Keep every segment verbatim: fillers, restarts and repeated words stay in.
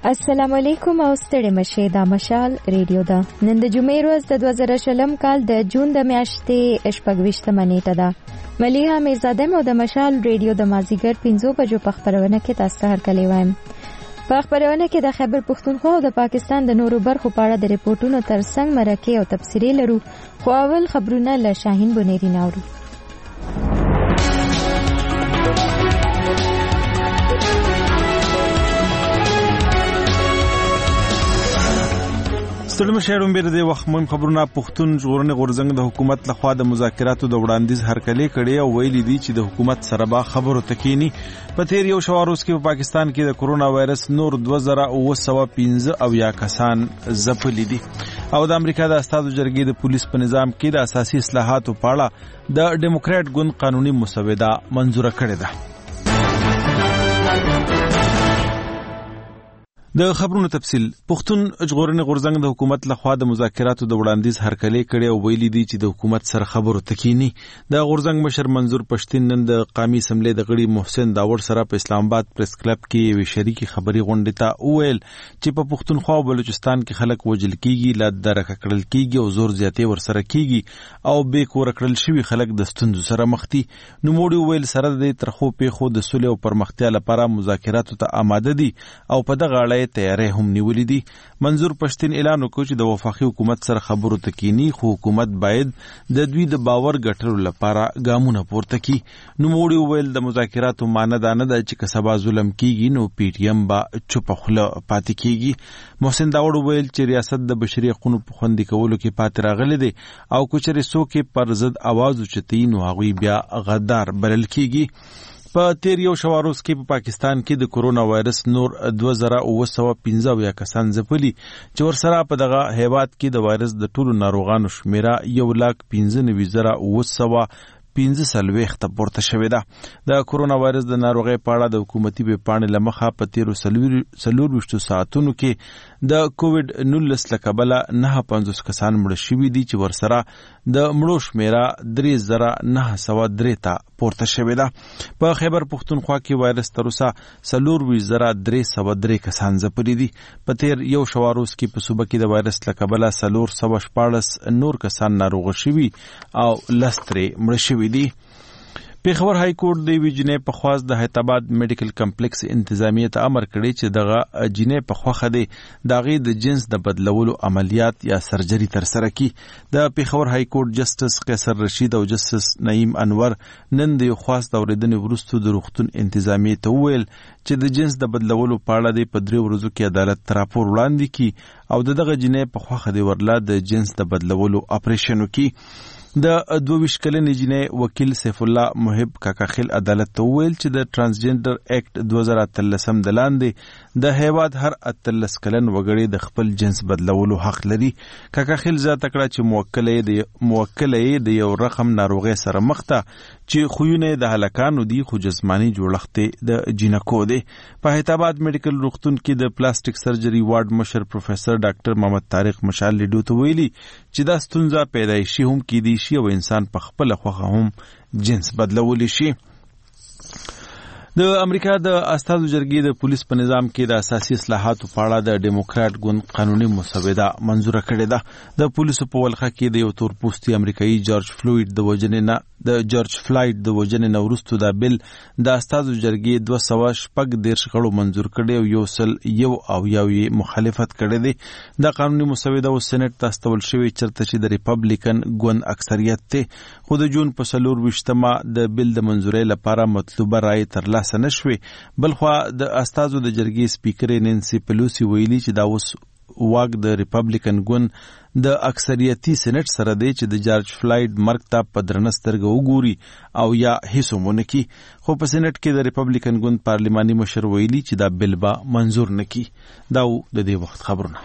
السلام علیکم او ستړي مشه دا مشال ریډیو دا نن د جمعې ورځ د دوه زره شلم کال د جون د میاشتې شپږویشتمه نیټه ده. ملیحه میرزاده مو د مشال ریډیو د مازیګر پنځو بجو په خبرونه کې تاسو ته هرکلی وایم. په خبرونه کې د خیبر پښتونخوا او د پاکستان د نورو برخو په اړه د ریپورتونو ترڅنګ مرکه او تفسیری لرو، خو اول خبرونه له شاهین بنيري ناوړو. ستړي مشهورم بیر د وخت مهم خبرونه. پښتون ژغورنې غورځنګ د حکومت لخوا د مذاکراتو د وړاندیز هرکلی کړي او ویلي دي چې د حکومت سره به خبرو تکینی. په تیر یو شواروز کې په پاکستان کې د کورونا وایرس نور دوه زره اوه سوه پنځه اویا کسان ځپلي دي. او د امریکا د استازو جرګې د پولیس په نظام کې د اساسي اصلاحاتو په اړه د ډیموکرات ګوند قانوني مسوده منظوره کړې ده. د خبرونو تفصیل. پښتون ژغورنې غورځنګ د حکومت لخوا د مذاکراتو د وړاندیز هرکلی کړي او ویلي دي چې د حکومت سره خبرو تکینی. د غورځنګ مشر منظور پښتین نن د قومي اسمبلی د غړي محسن داور سره په اسلام آباد پریس کلب کې یو شریکي خبري غونډه ته وویل چې په پښتونخوا او بلوچستان کې خلک وجل کیږي، لا درکه کړل کیږي او زور زیاتې ورسره کیږي او به کور کړل شوی خلک د ستونزو سره مخ دي. نو موږ ویل سره د ترخو پیښو د صلح او پرمختیا لپاره مذاکراتو ته آماده دي او په دغه اړه تیاری هم نیولې دي. منظور پښتین اعلان وکړ چې د وفاقي حکومت سره خبرو تکینی، خو حکومت باید د دوی د باور ګټلو لپاره ګامونه پورته کړي. نو موږ ویل د مذاکراتو معنی دا نه ده چې که سبا ظلم کیږي نو پی ټی ایم به چوپ خوله پاتې کیږي. محسن داوړ ویل چې ریاست د بشري حقوقو په خوندي کولو کې پاتې راغلی دی او کچري څوک پر ضد आवाज اوچتي نو هغوی بیا غدار بلل کیږي. په تیر یو شواروز کې په پاکستان کې د کورونا وایرس نور دوه زره اوه سوه پنځه اویا کسان ځپلي چې ورسره په دغه هیواد کې د وایرس د ټولو ناروغانو شمیره یو لاک پنځه نوي زره اوه سوه پنځه څلوېښت ته پورته شوې ده. د کورونا وایرس د ناروغۍ په اړه د حکومتي ویبپاڼې له مخه په تیرو څلورویشتو ساعتونو کې د کووډ نولس له کبله نهه پنځوس کسان مړه شوي دي چې ورسره د مړو شمیره درې زره نهه سوه درې ته پورته شوې ده. په خیبر پښتونخوا کې وایرس تر اوسه څلورویشت زره درې سوه درې کسان ځپلي دي. په تیر یو شواروز کې په صوبه کې د وایرس له کبله څلور سوه شپاړس نور کسان ناروغه شوي او لس ترې مړه شوي دي. پیښور های کورټ د یوې جنۍ په خواست د حیدرآباد میډیکل کمپلیکس انتظامیې ته امر کړی چې دغه جنۍ په خوښه دی د هغې د جنس د بدلولو عملیات یا سرجري ترسره کړي. د پیښور های کورټ جسټس قیصر رشید او جسټس نعیم انور نن د یو خواست د اورېدنې وروسته د روغتون انتظامیې ته وویل چې د جنس د بدلولو په اړه دی په درې ورځو کې عدالت ته راپور وړاندې کړي او د دغه جنۍ په خوښه دی ورله د جنس د بدلولو اپریشن وکړي. د دوه ویشت کلنې جنۍ وکیل سیف الله محب کاکاخیل عدالت ته وویل چې د ترانسجنډر اکټ دوه زره اتلسم د لاندې د هیواد هر اتلس کلن وګړي د خپل جنس بدلولو حق لري. کاکاخیل زیاته کړه چې موکله یې د یو رقم ناروغۍ سره مخ ده چې خویونه د هلکانو دي خو جسماني جوړښت د جینکو دی. په حیدرآباد میډیکل روغتون کې د پلاستیک سرجري وارډ مشر پروفیسر ډاکټر محمد طارق مشال لیډو ته ویلي چې دا ستونزه پیدایشي هم کیدی شي او انسان په خپل خوخه هم جنس بدلولی شي. د امریکا د استازو جرګې د پولیس په نظام کې د اساسي اصلاحاتو په اړه د ډیموکرات ګوند قانوني مسوده منظوره کړې ده. د پولیسو په ولخه کې د یو تور پوستي امریکایي جورج فلوید د وژنې نه د جورج فلایډ د وژنې نه وروسته دا بل د استازو جرګې دوه سوه شپږ دېرش غړو منظور کړی او یو سل یو او یو یې مخالفت کړی دی. د قانوني مسوده اوس سېنټ ته استول شوې چېرته چې د ریپبلیکن ګوند اکثریت دی، خو د جون په څلورویشتمه د بل د منظورۍ لپاره مطلوبه رایې ترلاسه نه شوې. بلخوا د استازو د جرګې سپیکرې نینسي پیلوسی ویلي چې دا اوس واک د ریپبلیکن ګوند د اکثریتي سېنټ سره دی چې د جورج فلایډ مرګ ته په درنه سترګه وګوري او یا هیڅ هم ونه کړي. خو په سېنټ کې د ریپبلیکن ګوند پارلماني مشر ویلي چې دا بل به منظور نه کړي. دا د دې وخت خبرونه.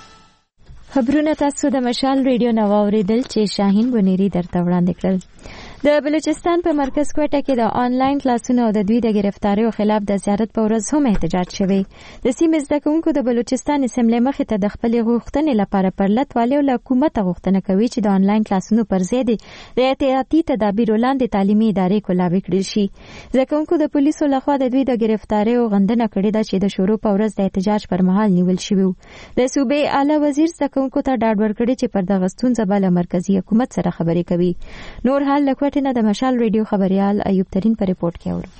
خبرونه تاسو د مشال ریډیو نو اوریدل چې شاهین بنيري درته وړاندې کړل. د بلوچستان په مرکز کوټه کې د آنلاین کلاسونو او د دوی د گرفتاریو خلاف د زیارت په ورځ هم احتجاج شوی. د سیمې زده کوونکو د بلوچستان اسمبلی مخې ته د خپلې غوښتنې لپاره پر لټ والي او له حکومته غوښتنه کوي چې د آنلاین کلاسونو پر ځای د احتیاطي تدابیرو لاندې تعلیمي ادارې کولاوي کړل شي. زده کوونکو د پولیسو لخوا د دوی د گرفتاریو غندنه کړې ده چې د شروع په ورځ د احتجاج پر مهال نیول شوي وو. د صوبې اعلی وزیر زده کوونکو ته ډاډ ورکړی چې پر دغه ستونزه به له مرکزي حکومت سره خبرې کوي. نور حال له کوټې نه د مشال ریډیو خبریال ایوب ترین په ریپورت کې اورو.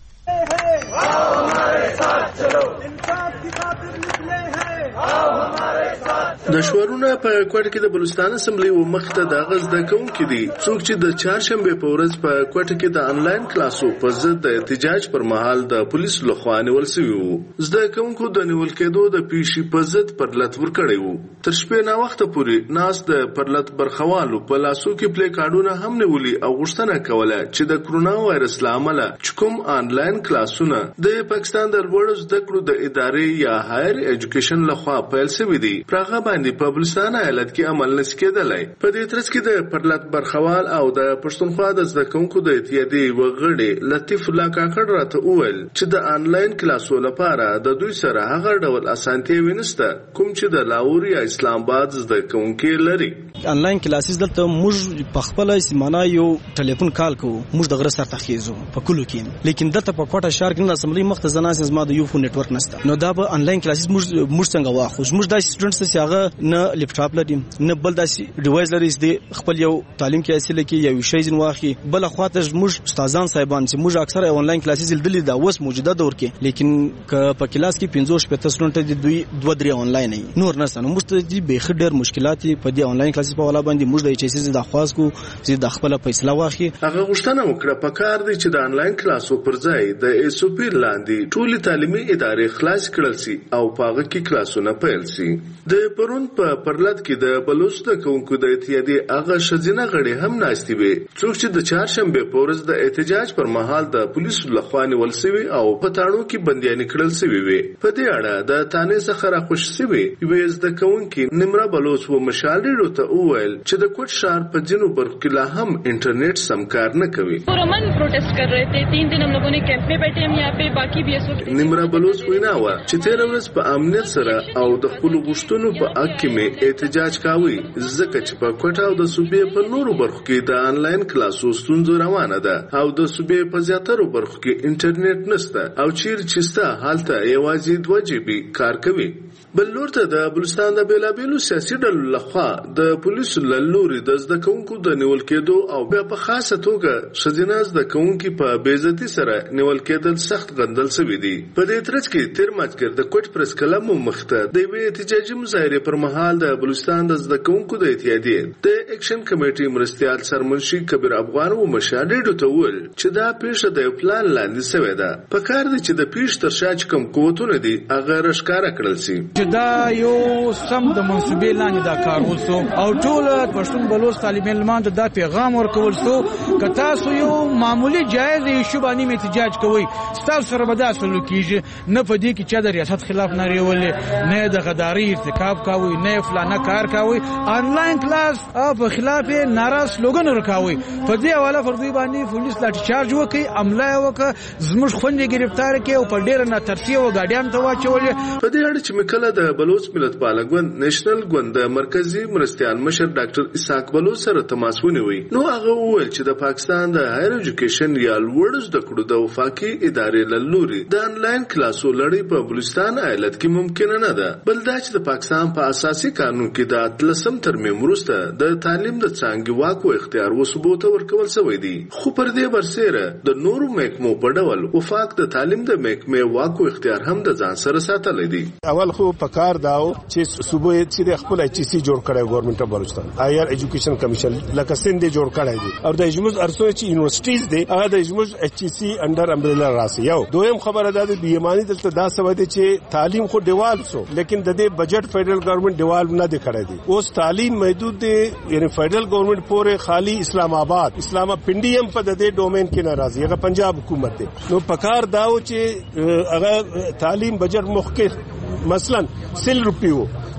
د شورونه په کوټه کې د بلوچستان اسمبلی و مخته د غز د کوم کې دي څوک چې د چهارشنبه په ورځ په کوټه کې د انلاین کلاسو په ضد د احتجاج پر مهال د پولیسو لخوا نیول شوی وو. زده کوونکو د نیول کېدو د پیشي په ضد پر لټ ور کړی وو. تر شپې نه وخت پورې ناس د پر لټ برخوالو په لاسو کې پلی کارډونه هم نیولي او غوښتنه کوله چې د کرونا وایرس لامل کوم انلاین کلاسونه د پاکستان د لوړ زده کړو د ادارې یا هایر ایجوکیشن لخوا پیل شوی دي. پرغه باندې په بلوچستان ایالت کې عمل نشي کېدلی. په دې ترڅ کې د پرلط برخوال او د پښتونخوا د زده کوونکو د اتحادیې وغړي لطیف الله کاکړ راته وویل چې د انلاین کلاسو لپاره د دوی سره هغه ډول اسانتیاوې نشته کوم چې د لاهور یا اسلام آباد زده کوونکي لري. انلاین کلاسز دلته موږ په خپل سیمانه یو ټلیفون کال کوو موږ د غره سره تخیزو په کلو کې لیکن دلته په کوټه شهر کې د اسمبلی مخته زناس زما د یو فون نت ورک نشته. نو دا به انلاین کلاسز موږ موږ څنګه واخو موږ د سټوډنټس چې هغه نه لپټاپ لري نه بل داسې ډیوایس لري چې خپل یو تعلیم کې حاصل کړي یو شی ځین واخی. بل خواته موږ استادان صاحبان چې موږ اکثر آنلاین کلاسز لیدلې دا اوس موجوده دور کې لیکن په کلاس کې پنځه شپږ سټوډنټ دي دوی دوه درې آنلاین نه نور نه سن موږ ته دي به ډېر مشکلات په دې آنلاین کلاسز په ولا باندې موږ د ایچ اس د خواص کو چې د خپل فیصله واخی. هغه غوښتنه وکړه په کار دي چې د آنلاین کلاسو پر ځای د ایس او پی لاندې ټول تعلیمي ادارې خلاص کړل شي او پاغه کې کلاسونه پیل شي. د پرون په پرلط کې د بلوچ د کوونکو د اتحادیې هغه شزینه غړي هم ناشتي وي څوک چې د چهارشنبه په ورځ د احتجاج پر مهال د پولیسو لخوا نیول شوي او په تاړو کې بندیان کړل شوي وي. په دې اړه د تانې څخه راخوش شوي یوې زده کوونکي نمره بلوچ و مشال ریډیو ته وویل چې د کوټ ښار په ځینو برخو کې لا هم انټرنیټ سم کار نه کوي. پرامن پروٹیسٹ کر رہے تھے تین دن ہم لوگوں نے کیمپ میں بیٹھے ہم یہاں پہ باقی بھی ایسو نمره بلوچ وینا و چې تیر ورځ په امنیت سره او د خپل غوښتنو په حق کې مې احتجاج کاوه ځکه چې په کوټه او د صوبې په نورو برخو کې د انلاین کلاسو ستونزه روانه ده او د صوبې په زیاترو برخو کې انټرنیټ نشته او چیرې چې ستا حالته یوازې دوه جی بي کار کوي. بل لور ته د بلوچستان د بیلابیلو سیاسي ډلو لخوا د پولیسو له لوري د زده کوونکو د نیول کېدو او بیا په خاصه توګه ښځینه زده کوونکي په بې عزتي سره نیول کېدل سخت غندل شوي دي. په دې ترڅ کې تیر مازدیګر د کوټ پریس کلب مخته د یوې احتجاجي مظاهرې پر مهال د بلوچستان د زده کوونکو د اتحادیې د اکشن کمیټې مرستیال سرمنشي کبیر افغان و مشال ریډیو ته وویل چې دا پیښه د یو پلان لاندې شوې ده. په کار دی چې د پیښې تر شا چې کوم قوتونه دي هغه راښکاره کړل شي. دا یو سم د منصوبې لاندې دا کار وسو او ټول پښتون بلوچ طالب علمان ته دا پیغام ورکول سو که تاسو یو معمولی جایز ایشو باندې احتجاج کوئ ستاسو سره به دا سلوک کیږي نه په دې کې چې د ریاست خلاف نه ریولې نه د غداري ارتکاب کوئ نه فلانه کار کوئ آنلاین کلاس او په خلاف ناراض سلوګن ورکوي. په دې حواله پر دوی باندې پولیس لاټ چارج وکړي عمله وکړه زموږ خوندې گرفتار کړي او په ډېر ناترسي او ګاډیان ته واچولې. په دې اړه چې مکله د بلوچ ملت پاله ګوند نېشنل ګوند د مرکزی مرستیال مشر ډاکټر اسحاق بلوچ سره تماس ونیوي. نو هغه وویل چې د پاکستان د هایر ایجوکیشن یا لوړ زده کړو د وفاقي ادارې له لوري د انلاین کلاسو لړۍ په بلوچستان ایالت کې ممکن نه ده. بل دا چې د پاکستان په اساسي قانون کې د اتلسم ترمیم وروسته د تعلیم د څانګې واک او اختیار وسبوته ورکول شوی دی. خو پر دې برسره د نورو محکمو په ډول وفاق د تعلیم د محکمې واک او اختیار هم د ځان سره ساتلی دی. اول خو په کار داو چې صوبې چې خپل ایچ سی جوړ کړی ګورنمنت اف بلوچستان هایر ایجوکیشن کمیشن لکه سند جوړ کړی دی او د اجموز ارسو چې یونیورسيټیز دی هغه د اجموز ایچ سی انډر امبریلا راسي. یو دویم خبره ده د بیمانی دلته دا سوي دي چې تعلیم خو دیوال سو لیکن د دې بجټ فدرل ګورنمنت دیوال نه دی کړی دی. اوس تعلیم محدود دی یعنی فدرل ګورنمنت پورې خالی اسلام آباد اسلام پنډیم په د دې ډومین کې ناراضي هغه پنجاب حکومت دی. نو پکار داو چې هغه تعلیم بجټ مخکې مثلا سل روپیو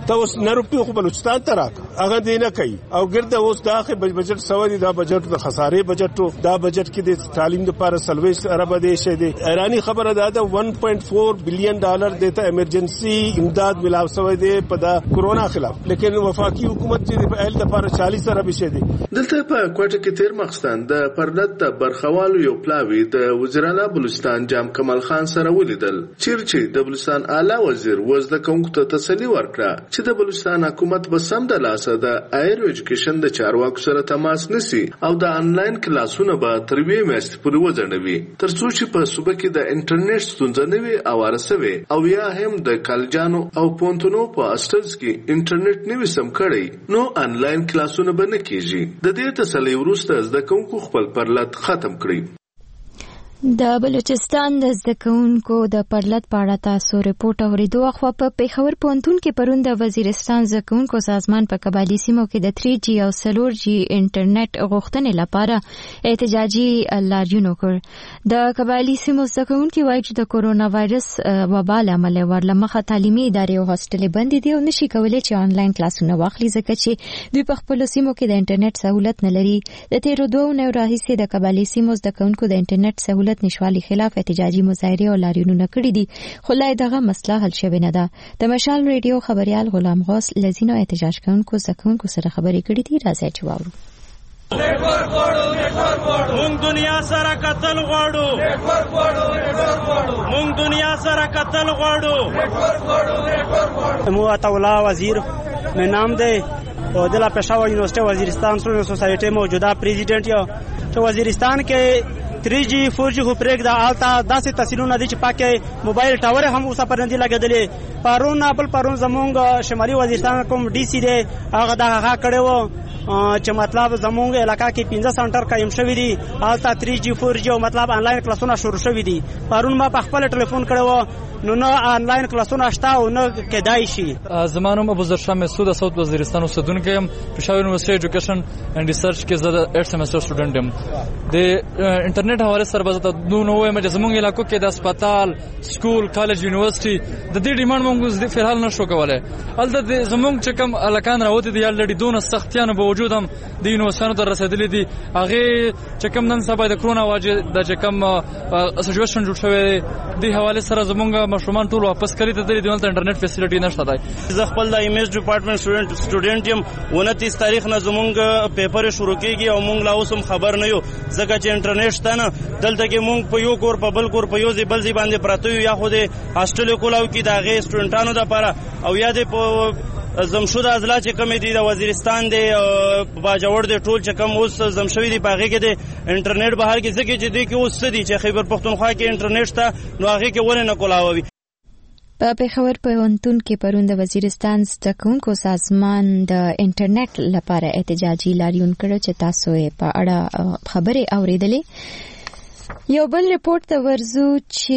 ته اوس نه روپیو خو بلوچستان ته راک هغه دې نه کوي او ګرده اوس دا بجټ سوي دا بجټ د خسارې بجټ دا بجټ کې د تعلیم لپاره سلويس ارب دې شه دي ایرانی خبره ده د one point four بلین ډالر دیته ایمرجنسي امداد ملاو سوي دي په دا کورونا خلاف لیکن وفاقي حکومت چې په اهل لپاره چالیس ارب شه دي دلته په کوټه کې تیر مخستان د پردت د برخوالو یو پلاوی د وزیراعلی بلوچستان جام کمال خان سره ولیدل چیرچې د بلوچستان اعلی وزیر وزد کوونکو ته تسلی ورکړه چې د بلوچستان حکومت به سم د لاسه د ایر ایجوکیشن د چارواکو سره تماس نسی او د انلاین کلاسونه به تر وی میاشتې پورې وځنډوي ترڅو چې په صوبه کې د انټرنیټ ستونزه نه وي او ورسوي او یا هم د کالجانو او پونتونو په اسټلز کې انټرنیټ نه وسم کړي نو انلاین کلاسونه به نه کیږي د دې تسلی وروسته زده کوونکو خپل پرلط ختم کړي د بلوچستان د زده کوونکو د پرلط په اړه تاسو ریپورت اوریدو خو په پیښور پوهنتون کې پرون د وزیرستان زده کوونکو سازمان په قبایلی سیمو کې د تھری جی او فور جی انټرنیټ غوښتنې لپاره احتجاجي لاریون وکړ د قبایلی سیمو زده کوونکو وایي چې د کورونا وایرس وبا له امله ورلمخه تعلیمي ادارې او هاستلې بندې دي او نشي کولای چې آنلاین کلاسونه واخلي ځکه چې دوی په خپل سیمو کې د انټرنیټ سہولت نه لري د تیرو دوه نه راهیسې د قبایلی سیمو زده کوونکو د انټرنیټ سہولت نشوالي خلاف احتجاجي مظاهره او لاریونونه کړي دي خو لا دغه مسله حل شوی نه ده د مشال ریډیو خبريال غلام غوث لذینو احتجاج کوونکو زکونکو سره خبرې کړې دي راځي چې واورو نیټورک غواړو نیټورک غواړو مونږ دنیا سره قتل غواړو نیټورک غواړو نیټورک غواړو مونږ دنیا سره قتل غواړو نیټورک غواړو نیټورک غواړو مو عطاءاللہ وزیر میں نام دے اور ضلع پشاور یونیورسٹی وزیرستان سوسائٹی موجودہ پریزیڈنٹ یا تو وزیرستان کے تھری جی فور جی خو پرېږده هلته داسې تحصیلونه دي چې پاکې موبایل ټاور هم اوسه پر نه دي لګېدلې پرون بل پرون زمونږ شمالي وزیرستان کوم ډي سي دی هغه دا هغه کړی و چې مطلب زمونږ علاقه کې پنځه سنټر قایم شوي دي هلته تھری جی فور جی او مطلب آنلاین کلاسونه شروع شوي دي پرون ما په خپل ټلیفون کړی و نو نه آنلاین کلاسونه شته او نه کېدای شي زما نوم ابوذر شاه مسعود د ساوث وزیرستان اوسیدونکی یم پېښور یونیورسټي ایجوکیشن اینډ ریسرچ کې زه د ایټ سیمسټر سټوډنټ یم د انټرنیټ حواله سره به زه نو نو وایم چې زموږ علاقو کې د هسپتال سکول کالج یونیورسټي د دې ډیمانډ موږ په حال نشو کولای البته زموږ چې کوم الکان راوته دي یالډي دونه سختیانو په وجود هم د یونیورسيانو ته رسیدلې دي هغه چې کوم نن سبا د کرونا واجه د چې کوم سچويشن جوړ شوی دی حواله سره زموږ مشرومان ټول واپس کړی ته د دې انټرنیټ فیسیلیټي نشته دی زه خپل د ایمز ډپارټمنټ سټوډنټ سټوډنټ یم انتیس تاریخ نه زموږ پیپر شروع کیږي او موږ لا اوس هم خبر نه یو ځکه چې انټرنیټ شته نه دلته کې موږ په یو کور په بل کور په یو ځای بل ځای باندې پراته یو یا خو د هاسټل کولاو کې د هغې سټوډنټانو دپاره او یا د په زمشود اضلاع چې کومې دي د وزیرستان دی باجوړ دی ټول چې کوم اوس زم شوي دي په هغې کې د انټرنیټ بهر کې ځکه چې دوی کې اوس څه دي چې خیبر پښتونخوا کې انټرنیټ شته نو هغې کې ولې نه کولاووي په پیښور پوهنتون کې پرون د وزیرستان زده کوونکو سازمان د انټرنیټ لپاره احتجاجي لاریون کړی چې تاسو یې په اړه خبرې اورېدلې یو بل ریپورت ته ورځو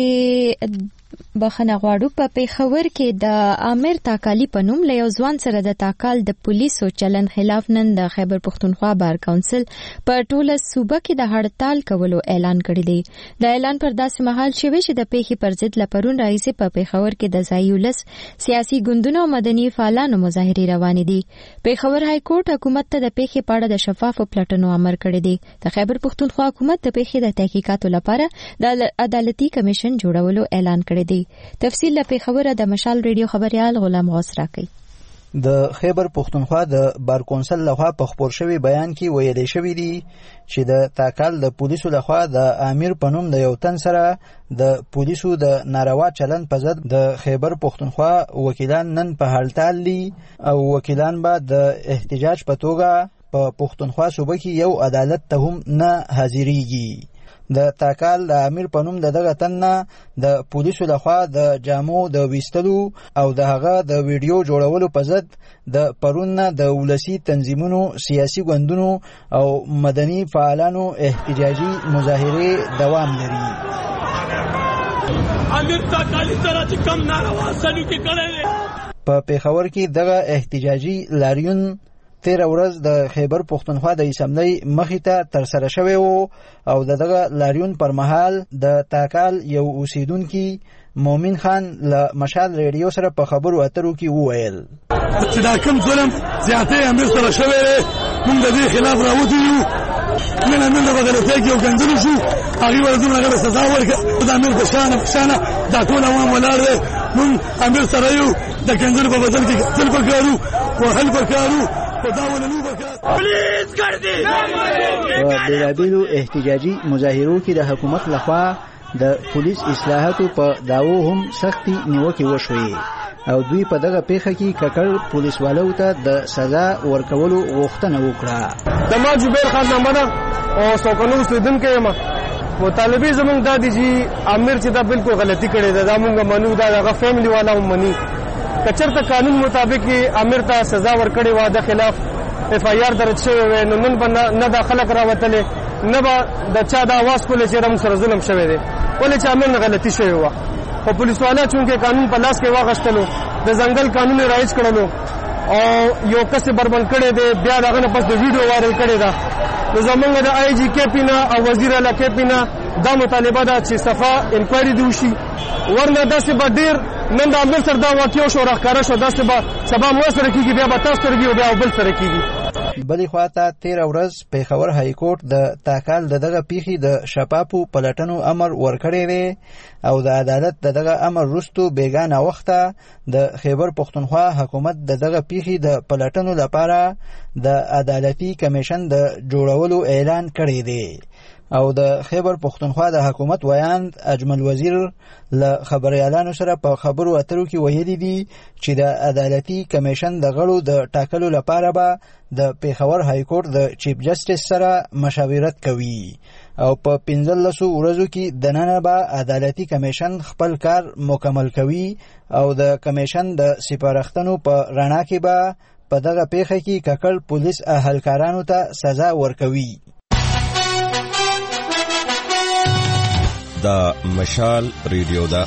چې بخنه غواړو په پیښور کې د عامر تاکالی په نوم له یو ځوان سره د تاکال د پولیسو چلن خلاف نن د خیبر پښتونخوا بار کونسل په ټوله صوبه کې د هړتال کولو اعلان کړی دی د اعلان پر داسې مهال شوی چې د پیښې پر ضد لپرون راځي په پیښور کې د ځایولس سیاسي ګوندونو او مدني فعالانو مظاهرې روانې دي پیښور های کورټ حکومت ته د پیښې په اړه د شفافو پلټنو امر کړی دی د خیبر پښتونخوا حکومت د پیښې د تحقیقاتو لپاره د عدالتي کمیشن جوړولو اعلان کړی دی تفصیل له پیښور د مشال ریډیو خبريال غلام غوث راکړي د خیبر پښتونخوا د بار کونسل لخوا په خبر شوی بیان کې ویل شوی دی چې د تاکال د پولیسو لخوا د امیر پنوم د یو تن سره د پولیسو د ناروا چلن په ضد د خیبر پښتونخوا وکیلان نن په هړتال دي او وکیلان به د احتجاج په توګه په پښتونخوا صوبه کې یو عدالت ته هم نه حاضریږي د تاکال د امیر پنوم د دغه تن نه د پولیسو لخوا د جامو د ویستلو او د هغه د ویډیو جوړولو په ضد د پرون نه د ولسی تنظیمونو سیاسي ګوندونو او مدني فعالانو احتجاجي مظاهره دوام لري امیر تاکالی سره چې کم ناروا سلوک کړی په پیښور کې دغه احتجاجي لاریون تیر ورځ د خیبر پښتونخوا د اسمبلی مخې ته ترسره شوی وو او دغه لاریون پر مهال د تاکال یو اوسیدونکي مومن خان له مشال ریډیو سره په خبرو اترو کې وویل چې دا کوم ظلم زیاتې امیر سره شوی دی موږ د دې خلاف راوځو یو نن نن د غلطۍ کې وګندل شو هغه ورته موږ سزا ورکړه د امیر په شان په شان دا ټول عوام ولاړ دي موږ امیر سره یو د کنځل په بدل کې تل پکارو او حل پکارو په داونه نو پکارو پلیز کړ دې په بیلابیلو احتجاجي مظاهرو کې د حکومت لخوا د پولیس اصلاحاتو په داوو هم سختي نیوکې وشوې او دوی په دغه پیښه کې ککړ پولیسوالو ته د سزا ورکولو غوښتنه وکړه. د ما جبیر خان نمبر او سوکنو اوسیدونکو یم مطالبه زمونږ دا دي چې امیر چې دا بالکل غلطي کړې ده دا مونږ منو دا دغه فیملی والا هم مني کچرته قانون مطابق امیر ته سزا ورکړې و د خلاف اف آی آر درج شوی و نو نن نه د خلک راوتلې نه به د چا د आवाज کولې چې رم سره ظلم شوی دی ولې چې امیر نه غلطي شوی و خو پولیس والا چونکه قانون په لاس کې واغښتلو د ځنګل قانون رایج کړلو او یو کس بربند کړی دی بیا دغه نه پس د ویډیو وایرل کړی ده نو زمونږ د آی جی کې پینا او وزیر اعلی کې پینا دا مطالبه ده چې صفا انکوایري دی وشي ورنه داسې به ډېر نن د امیر سره دا واقع شو راښکاره شو داسې به سبا مو سره کېږي بیا به تاسو سره کېږي بیا بل سره کېږي. بلې خواته تیره ورځ پېښور های کورټ د تاکال د دغه پیښې د شفافو پلټنو امر ورکړی دی او د عدالت د دغه امر وروستو بېګانه وخته د خیبر پښتونخوا حکومت د دغه پیښې د پلټنو لپاره د عدالتي کمیشن د جوړولو اعلان کړی دی او د خیبر پښتونخوا د حکومت ویاند اجمل وزیر له خبريالانو سره په خبرو اترو کې ویلي دي چې د عدالتي کمیشن د غړو د ټاکلو لپاره به د پیښور های کورټ د چیف جسټس سره مشاورت کوي او په پنځلسو ورځو کې دننه به عدالتي کمیشن خپل کار مکمل کوي او د کمیشن د سپارښتنو په رڼا کې به په دغه پیښه کې ککړ پولیس اهلکارانو ته سزا ورکوي. دا مشال ریډیو دا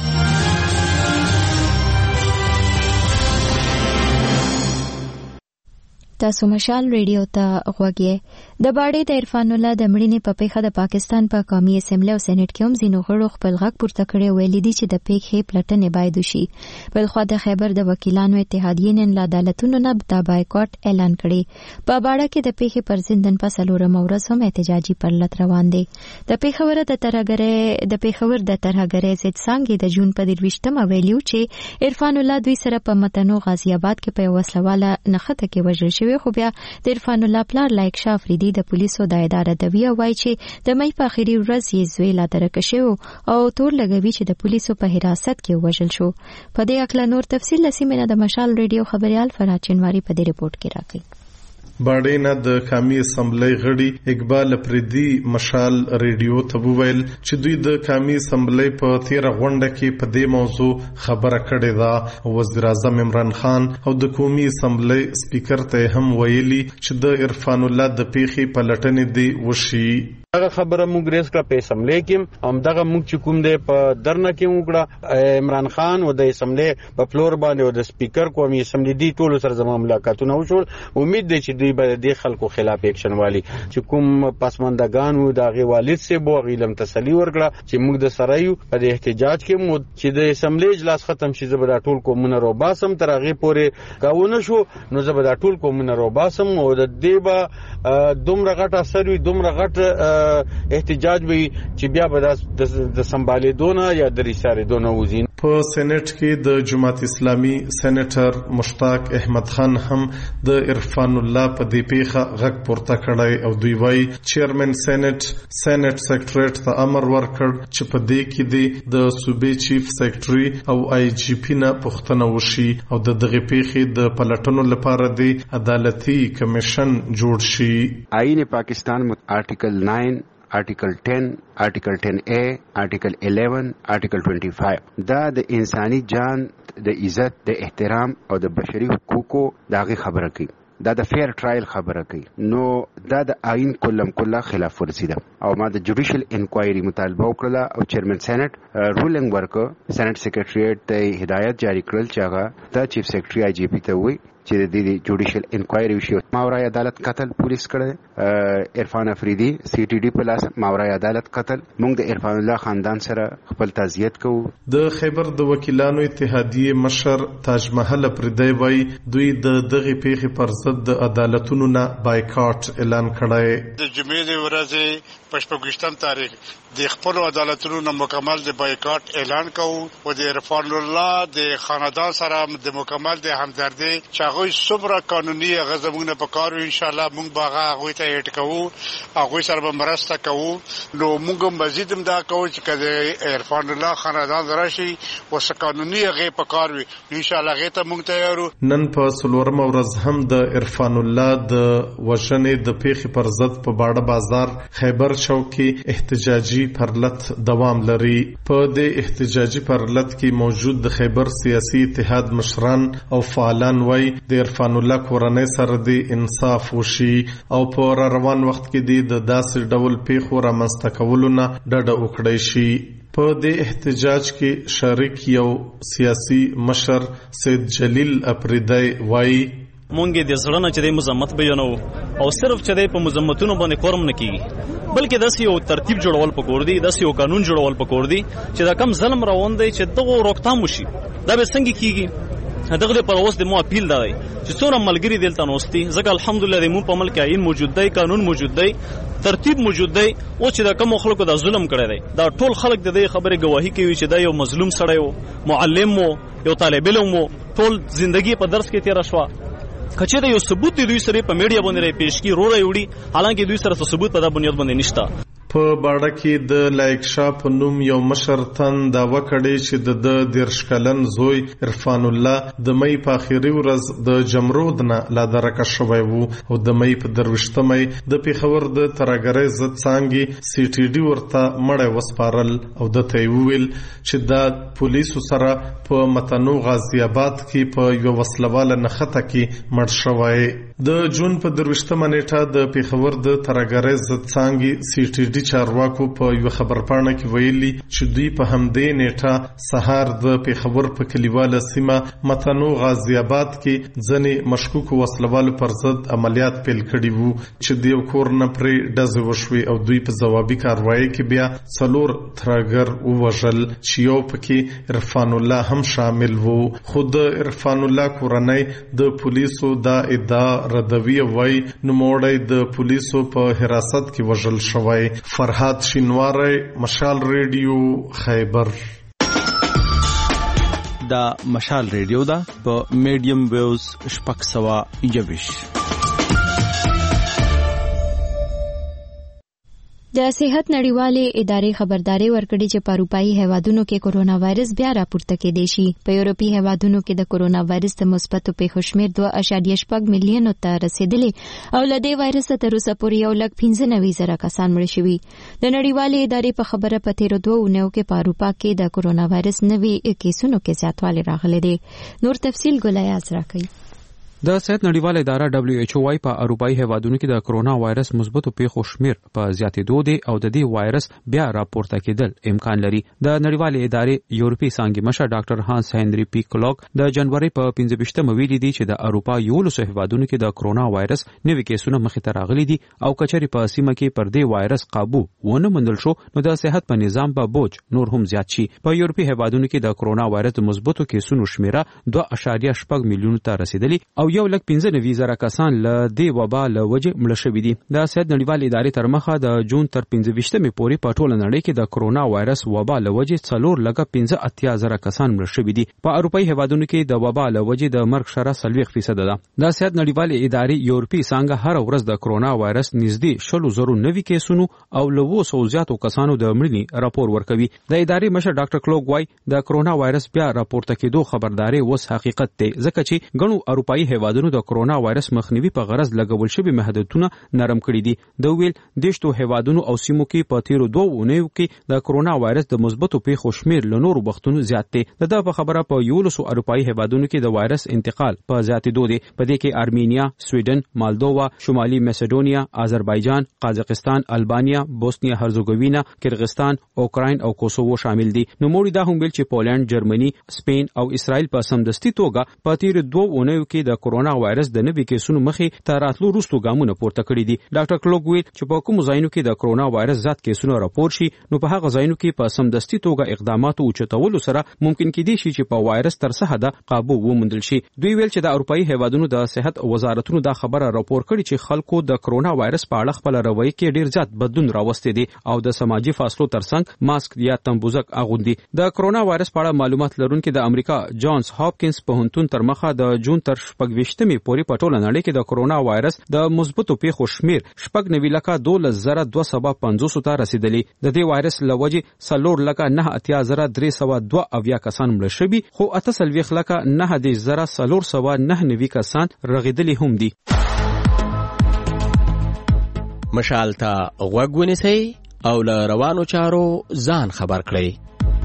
تاسو مشال ریډیو ته غوږی د باډې د عرفان الله د مړینې په پیښه د پاکستان په قومي اسمبلی او سېنات کې هم ځینو غړو خپل غږ پورته کړی ویلي دي چې د پیښې پلټنې باید وشي. بلخوا د خیبر د وکیلانو اتحادیې نن له عدالتونو نه د بایکاټ اعلان کړی. په باډه کې د پیښې پر زندن په څلورمه ورځ هم احتجاجي پرلط روان دی. د پیښور د ترهګرۍ د پیښور د ترهګرۍ ضد څانګې د جون په درویشتمه ویلي چې عرفان الله دوی سره په متنو غازی آباد کې په وسلواله نښته کې وژل شوی خو بیا د عرفان الله پلار لایک شاه افریدي د پولیسو د اداره دوی وایي چې د مې په اخیری ورځ یې زوی لا درک شو او تور لګوي چې د پولیسو په حراست کې وژل شو. په دې اړه نور تفصیل لسیمه د مشال ریډیو خبريال فرات چنواری په دې ریپورت کې راکړي. باډینا د قومي اسمبلی غړي اقبال افریدي مشال ریډیو ته وویل چې دوی د قومي اسمبلی په تیر غونډه کې په دې موضوع خبره کړې ده. وزیر اعظم عمران خان او د قومي اسمبلی سپیکر ته هم ویلي چې د عرفان الله د پیښې پلټنې دی وشي. دغه خبره موږ ریس کړه په اسمبلی کې هم دغه موږ چې کوم دی په درنه کې وکړه عمران خان او د اسمبلی په فلور باندې او د سپیکر قومي اسمبلی دی ټول سره زموږ ملاقاتونه وشول. امید دی چې دوی به د خلکو خلاف اکشن والی چې کوم پسماندگان وو دغه والد سه بو غیلم تسلی ورکړه چې موږ د سره یو په احتجاج کې مو چې د اسمبلی اجلاس ختم شي زبر ټول کومونه رو باسم تر هغه پورې کاونه شو نو زبر ټول کومونه رو باسم او د دیبا دومره غټه سروي دومره غټه احتجاج وی چې بیا به د سنبالې دونه یا د ریسارې دونه وزین. په سېنات کې د جماعت اسلامي سېنیټر مشتاق احمد خان هم د عرفان الله په دې پیښه غږ پورته کړی او دوی وایي چیرمن سېنیټ سېنیټ سېکریټریټ ته امر ورکړ چې په دې کې د صوبې چیف سېکریټري او آی جی پی نه پوښتنه وشي او د دغه پیښې د پلټنو لپاره د عدالتي کمیشن جوړ شي. آئین پاکستان آرټیکل نائن آرټیکل ټین آرټیکل ټین اے آرټیکل الیون آرټیکل ټوئنټي فایو دا د انساني جان د عزت د احترام او د بشري حقوقو دغه خبره کوي. دا د فیر ټرایل خبره کوي. نو دا د آئین کلم کله خلاف ورزي ده او ما د جوډیشل انکوایري مطالبه وکړه او چیرمن سېنات رولینګ ورکو سېنات سېکریټریټ ته هدایت جاری کړل چې هغه د چیف سېکریټري آی جی پی ته وي چې د دې جوډیشل انکوایری وشي. ماورای عدالت قتل پولیس کړی، عرفان افریدي سی ټي ډي په لاس ماورای عدالت قتل. موږ د عرفان الله خاندان سره خپل تعزیت کوو. د خیبر د وکیلانو اتحادیې مشر تاج محل افریدي وایي دوی د دغه پیښې پر ضد د عدالتونو نه بایکاټ اعلان کړی. د جمعې د ورځې په شپږویشتم تاریخ د خپل عدالتونو نه مکمل د بایکاټ اعلان کوو او د عرفان الله د خاندان سره د مکمل د همدردی چې هغه څومره قانوني غزمون په کار ان شاء الله موږ باغه هغه ته اټ کوو، هغه سره به مرسته کوو. نو موږ مزید هم دا کوو چې کله عرفان الله خاندان راشي او څه قانوني هغه په کار وي ان شاء الله هغه ته موږ تیارو. نن په څلورم ورځ هم د عرفان الله د وژنې د پیښې پر ضد په باړه بازار خیبر شوقي احتجاجي پرلت دوام لري. په دې احتجاجي پرلت کې موجود د خیبر سیاسي اتحاد مشران او فعالان وای د عرفان الله کورنۍ سره د انصاف وشي او په روان وخت کې د داسې ډول پیښو رامنځته کولو نه ډډه وکړي شي. په دې احتجاج کې شریک یو سیاسي مشر سید جلیل افریدی وای مونږ د زړه نه چې د مزمت بیانو او صرف چې د په مزمتونو باندې کورم نه کیږي، بلکې داسې یو ترتیب جوړول پکور دی، داسې یو قانون جوړول پکور دی چې دا کم ظلم روان دی چې دغه روکتام وشي. دا به څنګه کیږي؟ دغه پر اوس د مو اپیل دی چې څوره ملګری دلته نوستي، ځکه الحمدلله د مو په ملک عین موجود دی، قانون موجود دی، ترتیب موجود دی. او چې دا کوم خلکو دا ظلم کړی دی دا ټول خلک د دې خبره گواهی کوي چې دا یو مظلوم سړی و، معلم و، یو طالب علم و، ټول ژوندۍ په درس کې تیر شو. کچې دا یو ثبوت دی دوی سره په میډیا باندې پیش کی رو راوړي، حالانکه دوی سره ثبوت په دا بنیاد باندې نشته. په باړه کې د لایک شاه په نوم یو مشر تن دعوه کړې چې د د دیرش کلن زوی عرفان الله د مې په اخیری ورځ د جمرود نه لا درکه شوی وو او د مې په دروشتمې د پیښور د ترګرې ضد څنګه سی ټي ډي ورته مړ وسپارل او د ته ویل چې د پولیسو سره په متنو غازی آباد کې په یو وسلواله نخته کې مړ شوی. د جون په دروشتمه نیټه د پیښور د ترګرې ضد څنګه سی ټي ډي چارواکو په یو خبرپاڼه کې ویلي چې دوی په همدې نیټه سهار د پیښور په کلیواله سیمه متنو غازی آباد کې ځنې مشکوک وسلوالو پر ضد عملیات پیل کړي وو چې د یو کور نه پرې ډزې وشوې او دوی په ځوابي کاروایي کې بیا څلور ترګر ووژل چې یو پکې عرفان الله هم شامل وو. خو د عرفان الله کورنۍ د پولیسو دا ادعا ردوي وای نوموړی د پولیسو په حراست کې وژل شوی. فرهاد شینواری، مشال ریډیو، خیبر. دا مشال ریډیو دا په میډیم ویوز شپږ سوه یوویش. د صحت نړیوالې ادارې خبرداري ورکړې چې په اروپایي هیوادونو کې کرونا وایرس بیا راپورته کېدی شي. په یورپي هیوادونو کې د کرونا وایرس د مثبتو پیښو شمېر دوه اعشاریه شپږ میلیونو ته رسیدلی او له دې وایرس تر اوسه پورې یو لک پنځه نوي زره کسان مړه شوي. د نړیوالې ادارې په خبره په تیرو دوه اونیو کې په اروپا کې د کرونا وایرس نوي کیسونو کې زیاتوالی راغلی دی. نور تفصیل ګلایاز راکوي. د صحت نړیواله اداره دبليو ایچ او وايي په اروپایي هیوادونو کې د کرونا وایرس مثبتو پیښو شمیر په زیاتېدو دی او د دې وایرس بیا راپورته کېدل امکان لري. د نړیواله ادارې یورپي څانګې مشر ډاکټر هانس هنري پیکلوک د جنوري په پنځه ویشتمه ویلي دی چې د اروپا یولسو هیوادونو کې د کرونا وایرس نوي کیسونه مخې ته راغلي دي او کچري په سیمه کې پر دې وایرس قابو ونه موندل شو نو د صحت په نظام په بوج نور هم زیات شي. په یورپي هیوادونو کې د کرونا وایرس د مثبتو کیسونو شمیره دوه اعشاریه شپږ میلیونو ته رسیدلی او یو لک پنځه نوي زره کسان له دې وبا له وجې مړه شوي دي. د صحت نړیوالې ادارې تر مخه د جون تر پنځه ویشتمې پورې په ټوله نړۍ کې د کرونا وایرس وبا له وجې څلور لکه پنځه اتیا زره کسان مړه شوي دي. په اروپایي هیوادونو کې د وبا له وجې د مرګ شرح څلوېښت فیصده ده. د صحت نړیوالې ادارې یورپي څانګه هره ورځ د کرونا وایرس نږدې شلو زرو نوي کیسونو او له اووه سوو زیاتو کسانو د مړینې راپور ورکوي. د ادارې مشر ډاکټر کلوګ وای د کرونا وایرس بیا راپورته کېدو خبرداري اوس حقیقت دی ځکه چې ګڼو اروپایي هیوادونو د کرونا وایرس مخنیوي په غرض لګول شوي محدودیتونه نرم کړي دي. د ویل دیشتو هیوادونو او سیمو کې په تیرو دوه اونیو کې د کرونا وایرس د مثبتو پیښو شمیر له نورو وختونو زیات دی. د په خبره په یولسو اروپایي هیوادونو کې د وایرس انتقال په زیاتېدو دی. په دې کې ارمینیا، سویډن، مالدووا، شمالي میسیډونیا، آذربایجان، قازقستان، البانیا، بوسنیا هرزګوینا، کرغستان، اوکراین او کوسوو شامل دي. نو موږ دا هم ویل چې پولند، جرمني، سپین او اسرائیل په سمدستي توګه په تیرو دوه اونیو کې د کرونا وایرس د نوي کیسونو مخې ته راتلو وروسته ګامونه پورته کړي دي. ډاکټر کلوګ ویل چې په کومو ځایونو کې د کرونا وایرس ذات کیسونه راپور شي نو په هغه ځایونو کې په سمدستي توګه اقداماتو اوچتولو سره ممکن کېدی شي چې په وایرس تر څه حده قابو وموندل شي. دوی ویل چې د اروپאי هیوادونو د صحت وزارتونو دا خبره راپور کړي چې خلکو د کرونا وایرس په اړه خپل رویه کې ډیر زیات بدلون راوستي دي او د سماجی فاصلو ترڅنګ ماسک یا تنبوزک اغوندي. د کرونا وایرس په اړه معلومات لرونکي د امریکا جانز هاپکینز پوهنتون تر مخه د جون تر شپږویشتمې پورې په ټوله نړۍ کې د کرونا وایرس د مثبتو پیښو شمیر شپږ نوي لکه دولس زره دوه سوه پنځوس ته رسیدلی. د دې وایرس له وجې څلور لکه نه اتیا زره درې سوه دوه اویا کسان مړه شوي خو اته څلوېښت لکه نه دېرش زره څلور سوه نه نوي کسان رغېدلي هم دي. مشال ته غوږ ونیسئ او له روانو چارو ځان خبر کړئ.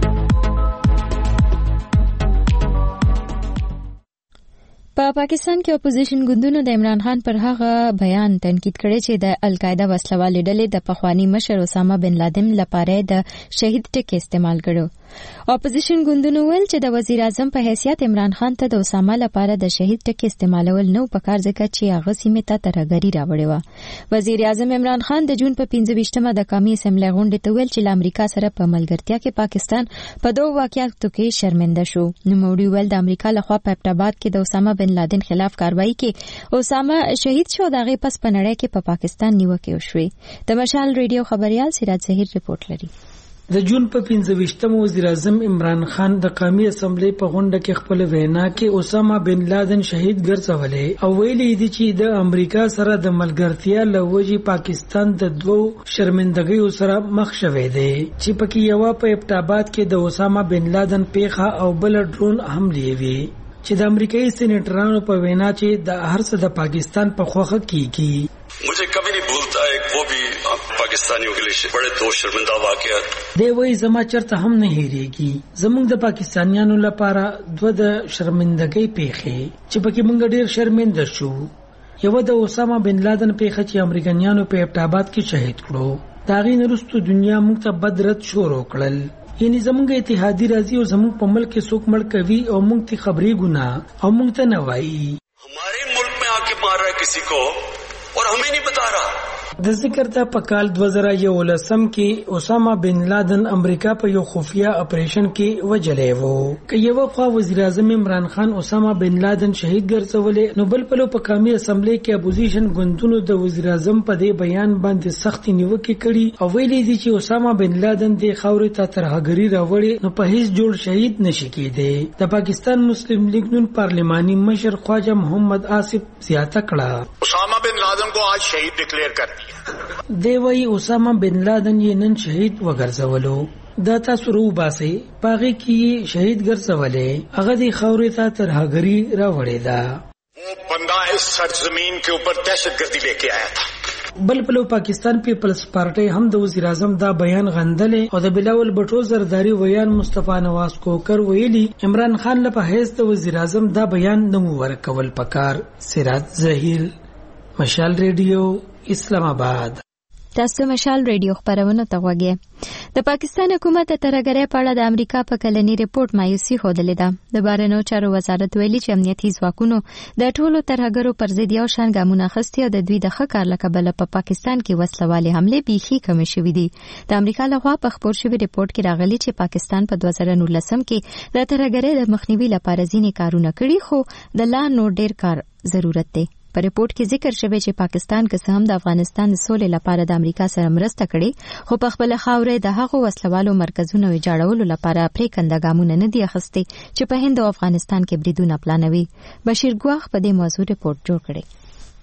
په پاکستان کې اپوزیشن ګوندونو د عمران خان پر هغه بیان تنقید کړی چې د القاعده وسلوالې ډلې د پخوانی مشر اسامه بن لادن لپاره د شهید ټکی استعمال کړو. اپوزیشن ګوندونو ویل چې د وزیر اعظم په حیثیت عمران خان ته د اسامه لپاره د شهید ټکی استعمالول نو په کار ځکه چې هغه سیمه ته ترهګري راوړې و. وزیر اعظم عمران خان د جون په پنځه ویشتمه د قومي اسمبلی غونډې ته ویل چې له امریکا سره په ملګرتیا کې پاکستان په دوه واقعاتو کې شرمنده شو. نوموړي ویل د امریکا لخوا په ابټاباد کې د اسامه بن لادن خلاف کاروایی کې اسامه شهید شو. دغه پس په نړۍ کې په پاکستان نیوکه وشوه. د مشال ریډیو خبريال سراج ظهیر رپورټ لري. د جون په پنځه ویشتمه وزیر اعظم عمران خان د قومي اسمبلی په غونډه کې خپل وینا کې اسامه بن لادن شهید ګرځولې او ویلي دي چې د امریکا سره د ملګرتیا لوجي پاکستان د دوه شرمندګیو سره مخ شوه دی چې پکې یو په ابټاباد کې د اسامه بن لادن پیښه او بل ډرون حمله وی چې د امریکایي سېنیټرانو په وینا چې د هر څه د پاکستان په خوخه کیږي. मुझे कभी नहीं भूलता है वो भी पाकिस्तानियों के लिए बड़े दो शर्मिंदा वाकयात. دی وای زما چرته هم نه هېریږي. زموږ د پاکستانیانو لپاره دوه د شرمندګۍ پیښې چې پکې موږ ډېر شرمنده شو. یو د اسامه بن لادن پیښه چې امریکایانو په ابټاباد کې شهید کړو. دا غي نرستو دنیا موږ ته بدرت شروع کړل. یعنی زموږ اتحادی راځي او زموږ په ملک کې څوک مړ کوي او موږ ته خبري ګناه او موږ ته نه وایي. हमारे मुल्क में आके मार रहा है किसी को और हमें नहीं बता रहा. د ذکر ته په کال دوه زره یولسم کې اسامه بن لادن امریکا په یو خفیه اپریشن کې وجلې وو. که یو خوا وزیر اعظم عمران خان اسامه بن لادن شهید ګرځولې نو بل په په قومي اسمبلی کې اپوزیشن ګوندونو د وزیر اعظم په دې بیان باندې سخت نیوکه کړي او ویلي دي چې اسامه بن لادن د خاورې ته ترهګري راوړي نو په هیڅ جوړ شهید نشي کېدی. د پاکستان مسلم لیگ نون پارلیماني مشر خواجه محمد آصف زیاته کړه اسامه بن لادن کو آج شهید ډیکلیئر کر دی وای اسامه بن لادن یې نن شهید وګرځولو. دا تاسو رو باسي پاغه کې شهید ګرځولې هغه د خاورې ته ترهګري راوړې ده. वो बंदा इस सरजमीन के ऊपर दहशतगर्दी लेके आया था. بل بل پاکستان پیپلز پارټي هم د وزیر اعظم دا بیان غندلې او د بلاول بټو زرداری ویان مصطفی نواز کوکر ویلي عمران خان له په حیث د وزیر اعظم دا بیان نمو ورکول پکار. سراج ظهیر مشال ریډیو اسلام آباد. تاسو مشال ریډیو خبرونه ته غوږی. د پاکستان حکومت د ترهګرۍ په اړه د امریکا په کلنی ریپورت مایوسي ښودلې ده. د بهرنیو چارو وزارت ویلي چې امنیتي ځواکونو د ټولو ترهګرو پر ضد یو شان ګامونه اخیستي او د دوی د ښه کار له کبله په پاکستان کې وسلوالې حملې بیخي کمې شوې دي. د امریکا لخوا په خپور شوي ریپورت کې راغلي چې پاکستان په دوه زره نولسم کې د ترهګرۍ د مخنیوي لپاره ځینې کارونه کړي خو د لا نور ډیر کار ضرورت دی. په ریپورت کې ذکر شوی چې پاکستان که هم د افغانستان د سولې لپاره د امریکا سره مرسته کړې خو په خپل خاورې د هغو وسلوالو مرکزونو ویجاړولو لپاره پریکنده ګامونه نه دي اخیستي چې په هند او افغانستان کې بریدونه پلانوي. بشیر ګواخ په دې موضوع ریپورت جوړ کړی.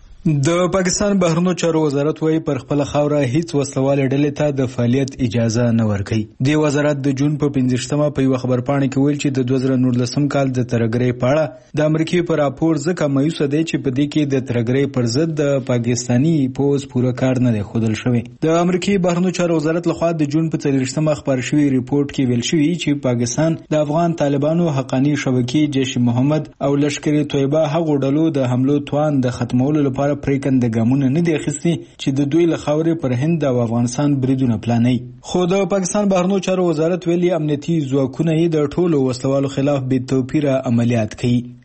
د پاکستان بهرنیو چارو وزارت وايي پر خپل خاوره هیڅ وسلواله ډلې ته د فعالیت اجازه نه ورکوي. د وزارت د جون په پنځشتمه په یو خبرپاڼه کې ویل چې د دوه زره نولسم کال د ترهګرۍ په اړه د امریکای پر راپور ځکه مایوس دی چې په دې کې د ترهګرۍ پر ضد د پاکستانی پوز پوره کار نه دی ښودل شوی. د امریکای بهرنیو چارو وزارت لخوا د جون په څلوېښتمه خبر شوی ریپورت کې ویل شوی چې پاکستان د افغان طالبانو حقانی شبکې جیش محمد او لشکر طیبه هغو ډلو د حملو توان د ختمولو لپاره پریکنده ګامونه نه دي اخیستي چې د دوی له خاورې پر هند او افغانستان بریدونه پلانوي. خو د پاکستان بهرنیو چارو وزارت ویلي امنیتي ځواکونه یې د ټولو وسلوالو خلاف بې توپیره عملیات کوي.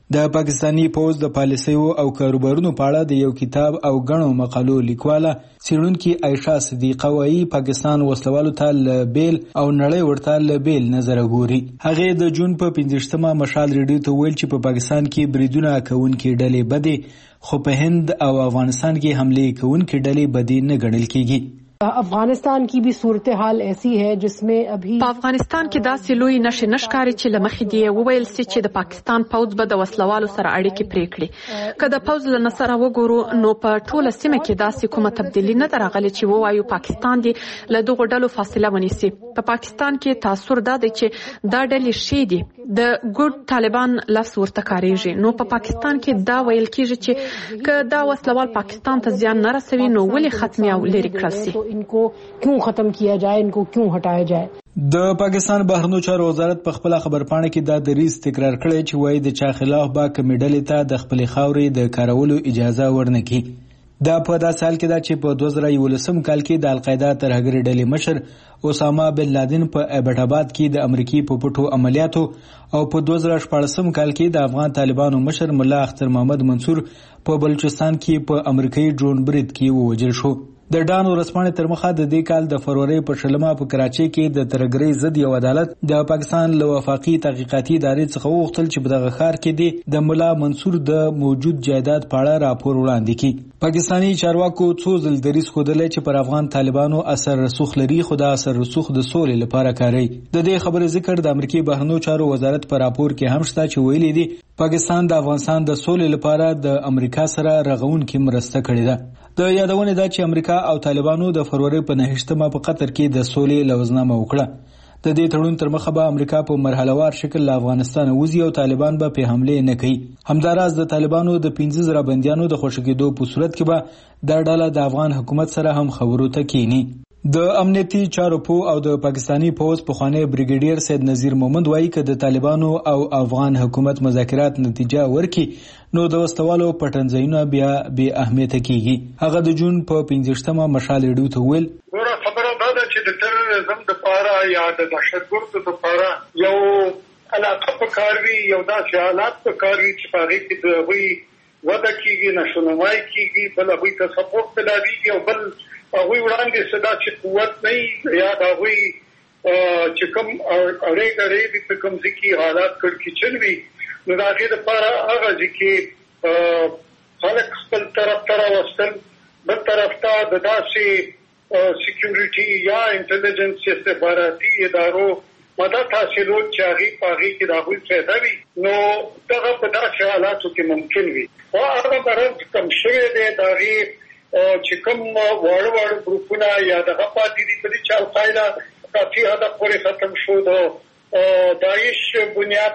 د پاکستانی پوز د پالیسیو او کاروبارونو په اړه د یو کتاب او غنو مقالو لیکواله څېړونکي عایشه صدیقه وايي پاکستان وسلوالو ته له بیل او نړۍ ورته له بیل نظر ګوري. هغه د جون په پنځوستمه مشال ریډیو ته ویل چې په پاکستان کې بریدونه کوونکي ډلې بدې خو په هند او افغانستان کې حملې کوونکي ډلې بدې نه ګڼل کېږي. افغانستان کی بھی صورتحال ایسی ہے جس میں ابھی په افغانستان کې داسې لوی نشي نشکاري چې لمخې دی وویل سي چې د پاکستان پوز به د وسلوالو سره اړیکې پرې کړي. که د پوز له نظره وګورو نو په ټوله سیمه کې داسې کومه تبدیلی نه درغلي چې ووایو پاکستان دی له دغه ډلو فاصله ونیسي. په پاکستان کې تاثر دا دی چې دا ډلې شي دي د ګډ طالبان لفظ ورته کاریږي. نو په پاکستان کې دا ویل کیږي چې که دا وسلوال پاکستان ته زیان نه رسوي نو ولې ختمي او لري کړل سي. ان کو کیوں ختم کیا جائے, ان کو کیوں ہٹایا جائے. د پاکستان بهرنیو چارو وزارت په خپل خبرپاڼه کې دا دریځ تکرار کړی چې وایي د چا خلاف با کمیډل ته د خپل خاورې د کارولو اجازه ورنکړي. دا په داسې حال کې دا چې په دوه زره یولسم کال کې د القاعده ترهګري ډلې مشر اسامه بن لادن په ایبټ آباد کې د امریکای په پټو عملیاتو او په دوه زره شپږم کال کې د افغان طالبانو مشر مولا اختر محمد منصور په بلوچستان کې په امریکایي ډرون برید کې ووژل شو. د ډانو رسمانه تر مخه د دې کال د فروری په شلمه په کراچۍ کې د ترګری ضد یو عدالت د پاکستان له وفاقي تحقیقاتي ادارې څخه وغوښتل چې په دغه ښار کې د مولا منصور د موجود جایداد په اړه راپور وړاندې کړي. پاکستانی چارواکو څو ځل دریځ ښودلی چې پر افغان طالبانو اثر رسوخ لري خو دا اثر رسوخ د سولې لپاره کاروي. د دې خبرې ذکر د امریکای بهرنیو چارو وزارت په راپور کې هم شته چې ویلي دي پاکستان د افغانستان د سولې لپاره د امریکا سره رغونکې مرسته کړې ده. د یادونه ده چې امریکا او طالبانو د فروری په نهشتمه په قطر کې د سولې لوزنامه وکړه. د دې تړون تر مخه به امریکا په مرحله وار شکل له افغانستان وځي او طالبان به په حمله نه کوي. همداراز د طالبانو د پنځه زره بنديانو د خوشکېدو په صورت کې به د ډله د افغان حکومت سره هم خبرو ته کینی. د امنیتي چارو پو او د پاکستانی پوز پخوانی بریګیډیر سید نذیر محمد وایي چې د طالبانو او افغان حکومت مذاکرات نتیجه ورکړي نو د وسلوالو پټنځایونه بیا بې اهمیته کیږي. هغه د جون په پنځوستمه مشال ریډیو ته ویل ګوره خبره دا ده چې د تروریزم دپاره یا د دهشتګردو دپاره یو علاقه پکار وي, یو داسې حالات پکار وي چې په هغې کې د هغوی وده کیږي, نشونمای کیږي, بل هغوی ته سپورټ ملاویږي او بل هغوی وړاندې صدا چې قوت نه وي یا د هغوی چې کوم اړې ګړې وي په کوم ځای کې حالات کړکېچن وي نو د هغې دپاره هغه ځای کې خلک خپل طرف ته راوستل, بل طرف ته د داسې سیکیورټي یا انټلیجنس استخباراتي ادارو مدد حاصلول چې هغې په هغې کې د هغوی فایده وي نو دغه په داسې حالاتو کې ممکن وي. خو هغه مرض کم شوی دی د هغې چې کوم واړه واړه ګروپونه یا دغه پاتې دي په دې چې القاعده کافي حده پورې ختم شو. د داعش بنیاد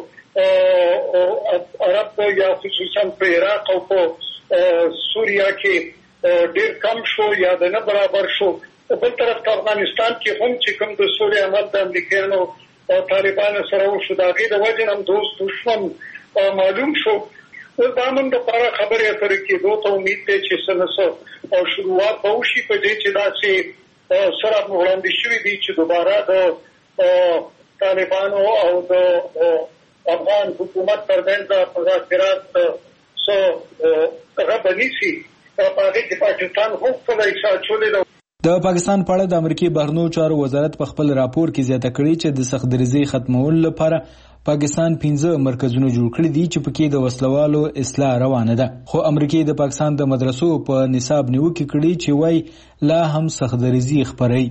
په عرب یا خصوصا په عراق او په سوریا کې ډېر کم شو یا د نه برابر شو. بل طرف ته افغانستان کې هم چې کوم د سولې عمل د امریکایانو او طالبانو سره وشو د هغې د وجې نه هم دوست دشمن معلوم شو. اوس دا هم دپاره خبرې اترې کېدو ته امید دی چې څه نه څه او شروعات به وشي په دې چې داسې سره وړاندې شوي دي چې دوباره د طالبانو او د افغان حکومت ترمنځ مذاکرات څه هغه به نیسي. په هغې کې پاکستان هم خپله حصه اچولې ده. د پاکستان په اړه د امریکای بهرنیو چارو وزارت په خپل راپور کې زیاته کړې چې د سخت دریځۍ ختمولو لپاره پاکستان پنځه مرکزونه جوړ کړي دي چې پکې د وسلوالو اصلاح روانه ده. خو امریکای د پاکستان د مدرسو په نصاب نیوکه کړي چې وای لا هم سخت دریځۍ خبري.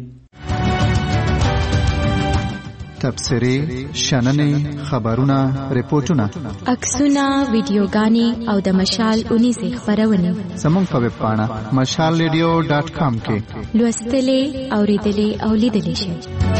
تبصرې, شننې, خبرونه, ریپورتونه, عکسونه, ویډیوګانې او د مشال اونیزې خبرونه زموږ په ویب پاڼه مشال ریډیو ډاټ کام کې لوستلې, اوریدلې او لیدلې شئ.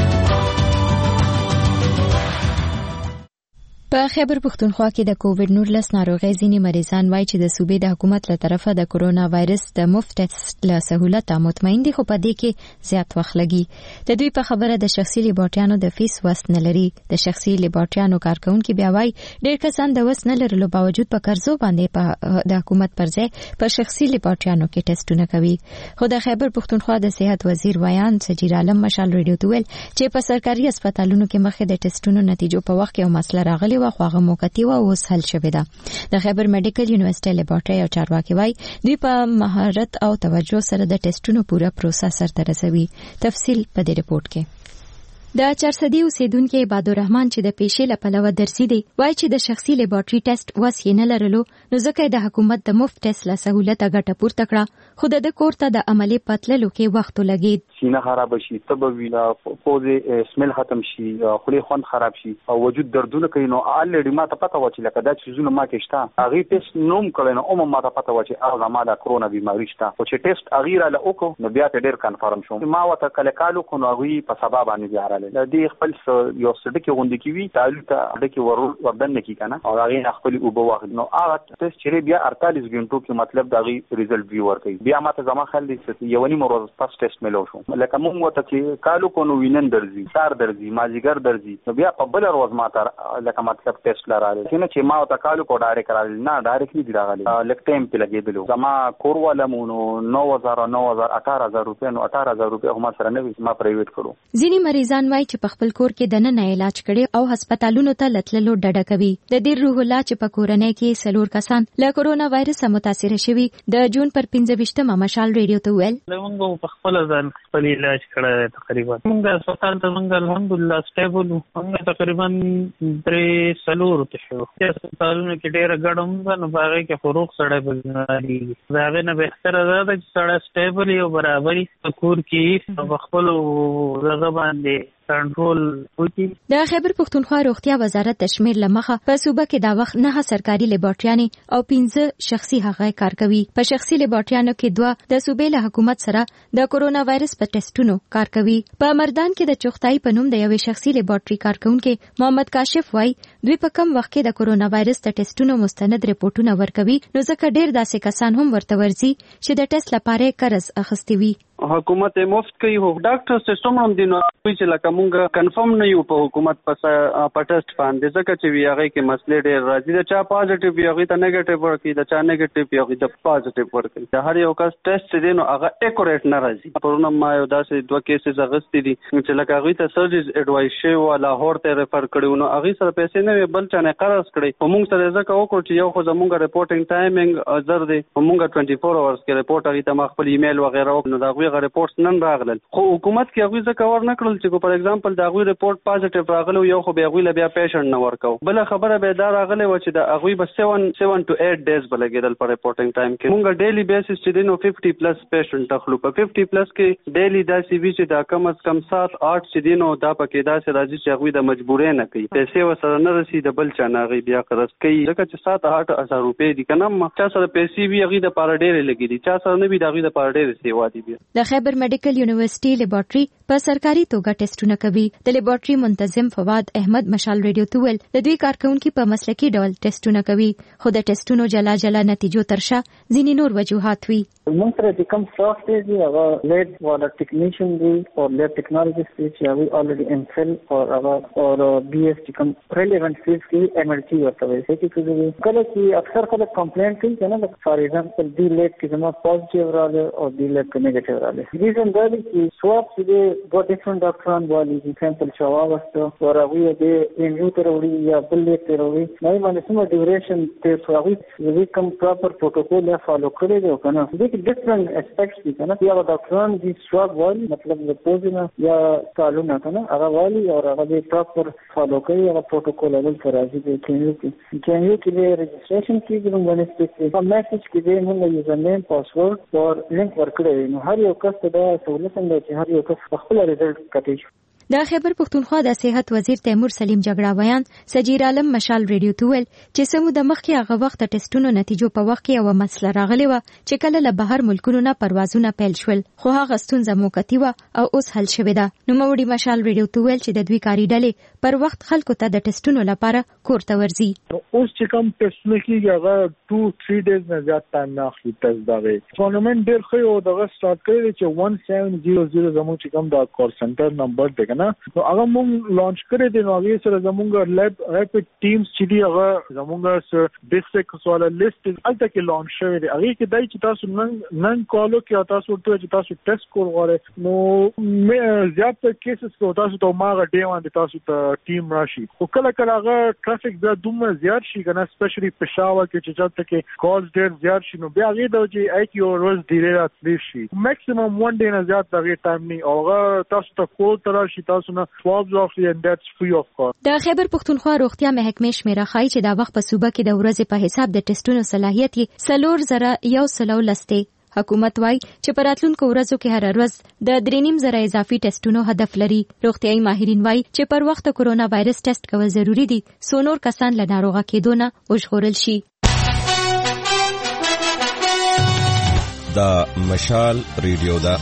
په خیبر پښتونخوا کې د کووډ نولس ناروغۍ ځینې مریضان وایي چې د صوبې د حکومت له طرفه د کرونا وایرس د مفت ټیسټ له سهولت مطمئن دي خو په دې کې زیات وخت لګي. د دوی په خبره د شخصي لیبارټیانو د فیس وس نه لري. د شخصي لیبارټیانو کارکونکو بیا وایي ډېر کسان د وس نه لرلو باوجود په قرضو باندې په د حکومت پر ځای په شخصي لیبارټیانو کې ټیسټونه کوي. خو د خیبر پښتونخوا د صحت وزیر ویان سجیر عالم مشال ریډیو ته ویل چې په سرکاري هسپتالونو کې مخکې د ټیسټونو نتیجو په وخت کې یو مسله راغلی شوی خو هغه موقتی او اوس حل شوی ده. د خیبر میډیکل یونیورسيټي لیبارټري او چارواکي وايي دوی په مهارت او توجه سره د ټیسټونو پوره پروسه سرته رسوي. تفصیل په دې ریپورت کې. د چارسدي اوسیدونکو عباد الرحمن چې د پیښې لپاره درسي دی وایي چې د شخصي لیبارټري ټیسټ وس یې نه لرلو نو ځکه د حکومت د مفت ټیسټ له سہولت غټه پورته کړه خو د کور ته د عملي پتللو کې وخت لګید. سینه خراب شي، تب ویلا، پوزه سمیل ختم شي، خولي خوند خراب شي او وجود دردونه کوي نو الریډي ما ته پته و چې لکه دا چیزونه ما کې شته هغه ټیسټ نوم کړي نو اومه ما ته پته و چې هغه ما د کرونا بیماری شته او چې ټیسټ اغیره له وکړو نو بیا ته ډیر کنفرم شوم. ما وته کله کالو کو نو هغه په سبب باندې بیا رااله د خپل یو سړی غونډه کی وی تعلق ته د کی ور وردن کی کنه او هغه خپل او به واخد نو هغه ټیسټ چې بیا اړتالیس غنټو کې مطلب دا غي ریزلټ وی ورکړي. بیا ماته زما خل دي چې یو نیمه ورځ پس ټیسټ ملو شو لکه مونږ وته چې کالو کو نو وینن درځي سار درځي مازیګر درځي نو بیا په بل ورځ ماته لکه مطلب ټیسټ لراله کنه چې ما وته کالو کو ډایرکټ راغلی نه ډایرکټلی دی راغلی لکه ټایم په لګیدلو زما کور ولا مونږ نو هزار نو هزار اټهار هزار روپیا نو اټهار هزار روپیا هم سره نه ما پرایویټ کړو. ځینی مریضان وایي چې په خپل کور کې د نن علاج کړي او هسپتالونو ته لټلو ډډه کوي. د دې روح الله چې په کورنۍ کې سلور کسان له کرونا وایرس متاثر شوي د جون پر پنځه ویشتمه مشال ریډیو ته ویل موږ په خپل ځان خپل علاج کړی تقریبا موږ هسپتال ته موږ الحمدلله سټیبل موږ تقریبا درې سلور ته شو. هسپتالونو کې ډېر ګډم نو باغې کې فروغ سړی بلناري دا نه بهتره ده چې سړی سټیبل او برابرۍ په کور کې په خپل دغه باندې کنټرول وکړي. د خیبر پښتونخوا روغتیا وزارت د شمیر لمخه په صوبه کې دا وخت نه سرکاري لیبارټریانې او پنځه شخصي هغه کار کوي. په شخصي لیبارټریانو کې دوه د صوبې له حکومت سره د کورونا وایرس په ټیسټونو کار کوي. په مردان کې د چوختای په نوم د یوې شخصي لیبارټري کارکونکو محمد کاشف وای دوی په کم وخت کې د کورونا وایرس د ټیسټونو مستند ریپورتونه ورکوي نو ځکه ډیر داسې کسان هم ورته ورځي چې د ټیسټ لپاره قرض اخیستی وي. حکومت مفت کوي هو ډاکټر سیستم هم دي نو چې لکه مونږ کنفرم نه یو په حکومت پس په ټیسټ باندې ځکه چې وی هغه کې مسلې ډېر راځي د چا پازیټیو وی هغه ته نیگیټیو ورکړي د چا نیگیټیو وی هغه ته پازیټیو ورکړي د هر یو کس ټیسټ دی نو هغه اکوریټ نه راځي. پرونه ما یو داسې دوه کیسز اغستې دي چې لکه هغه ته سرجریز اډوایس شوی و لاهور ته ریفر کړو نو هغه سره پیسې نه بل چا نه قرض کړي په مونږ سره ځکه وکړو چې یو خو زمونږ ریپورټینګ ټایمینګ زر دی مونږ چوبیس اورز کې ریپورټ هغه ته ما خپل ایمیل وغیرہ نو دا غوي ریپورټ نن راغلل خو حکومت کې هغه ځکه ور نه کړل چې فار ایگزامپل دا غوي ریپورټ پازیټیو راغلی یو خو به غوي بیا پیشنټ نه ورکاو بل خبره به دا راغلی و چې دا غوي به سیون ټو ایټ ډیز بلګیدل پر ریپورټینګ ټایم کې مونږ ډیلی بیسس چې دینو پچاس پلس پیشنټ تخلو په پچاس پلس کې ډیلی دا سی وی چې دا کم از کم سات آٹھ چې دینو دا پکې دا سره راځي چې غوي د مجبورې نه کوي پیسې وسره نه رسي د بل چا نه غي بیا قرض کوي ځکه چې سات آٹھ هزار روپۍ دي کنه ما چا سره پیسې وی غي د پاره ډېر لګي دي چا سره نه وی دا غي د پاره ډېر سیوا دي. د خیبر میډیکل یونیورسيټي لیبارټري په سرکاري توګه ټیسټونه کوي. د لیبارټري منتظم فواد احمد مشال ریډیو ته ویل د دوی کارکونکو په مسلکي ډول ټیسټونه کوي خو د ټیسټونو جلا جلا نتیجو ترشا ځینې نور وجوهات وي. موږ سره د کوم سافټویر دی هغه لیب والا ټیکنیشن دی او لیب ټیکنالوژیست دی چې هغه الریډي ام فل او هغه او بي اس ټي کوم ریلیونت فیلډ کې ام ال ټي ورته وایي چې کله کله چې اکثر خلک کمپلینټ کوي کنه فار ایگزامپل دی لیب کې زما پوزټیو راځي او دی لیب کې نیگیټیو راځي. ریزن دا دی چې سواب چې دوه ډیفرنٹ ډاکټران والی دي سیمپل شوا واسطه ورغوي د انجو تر وړي یا بل لیب تر وړي نه باندې سم ډیوریشن ته سوابي د کوم پراپر پروتوکول یا فالو کړی دی کنه د ډیفرنٹ اسپیکټس دي کنه یا ډاکټران دي سواب والی مطلب د پوزینه یا کالونه کنه هغه والی او هغه د پراپر فالو کوي هغه پروتوکول ول فرازي دي کینیو کې کینیو کې د رجسټریشن کې د باندې سپیسیفیک په میسج کې د موږ یوزر نیم پاسورډ او لینک ورکړی نو هر یو کس ته دا سہولت هم دی چې هر یو کس خپل ریزلټ کټی شي. د خیبر پښتونخوا د صحت وزیر تیمور سلیم جګړه ویان سجیر عالم مشال ریډیو ته ویل چې سمو د مخکې هغه وخت ټیسټونو نتیجو په وخت کې یو مسله راغلی و چې کله له بهر ملکونو نه پروازونه پیل شول خو هغه ستونزه موقتی و او اوس حل شوې ده. نو موړي مشال ریډیو ته ویل چې د دوی کاری ډلې پر وخت خلکو ته د ټیسټونو لپاره کور ته ورځي. اوس چې کوم ټیسټونه کیږي هغه دوه درې ډیز نه زیات ټایم نه اخلي ټیسټ دا وي فونومن ډیر خو یو دغه سٹارټ کړی چې سیونزر زموږ چې کوم دا کال سنټر نمبر دی کنه کنه نو هغه مونږ لانچ کړی دی. نو هغه سره زمونږ لیب ریپټ ټیمز چې دی هغه زمونږ ډیسټریکټ سوال لیست الته کې لانچ شوی دی. هغه کې دای چې تاسو نن نن کالو کې تاسو ورته چې تاسو ټیسټ کول غواړئ نو زیات کیسز کو تاسو ته ماغه دی باندې تاسو ته ټیم راشي. خو کله کله هغه ټرافیک بیا دومره زیات شي کنه سپیشلی پېښور کې چې چاته کې کالز ډېر زیات شي نو بیا هغه د چې آی کیو ورځ ډیره راتلی شي. میکسیمم ون ډے نه زیات دغه ټایم نه اوغه تاسو ته کول تر شي تاسو نه سوابز اخلي and that's free of cost. د خیبر پختونخوا روغتیا محکمې شمیره خای چې دا وخت په صوبه کې د ورځې په حساب د ټیسټونو صلاحیت یې سلور زره یو سلو لسته. حکومت وايي چې په راتلونکو ورځو کې هر ورځ د درې نیم زره اضافي ټیسټونو هدف لري. روغتيایي ماهرین وايي چې پر وخت کرونا وایرس ټیسټ کول ضروری دي څو نور کسان له ناروغه کېدو نه وژغورل شي. دا مشال ریډیو دا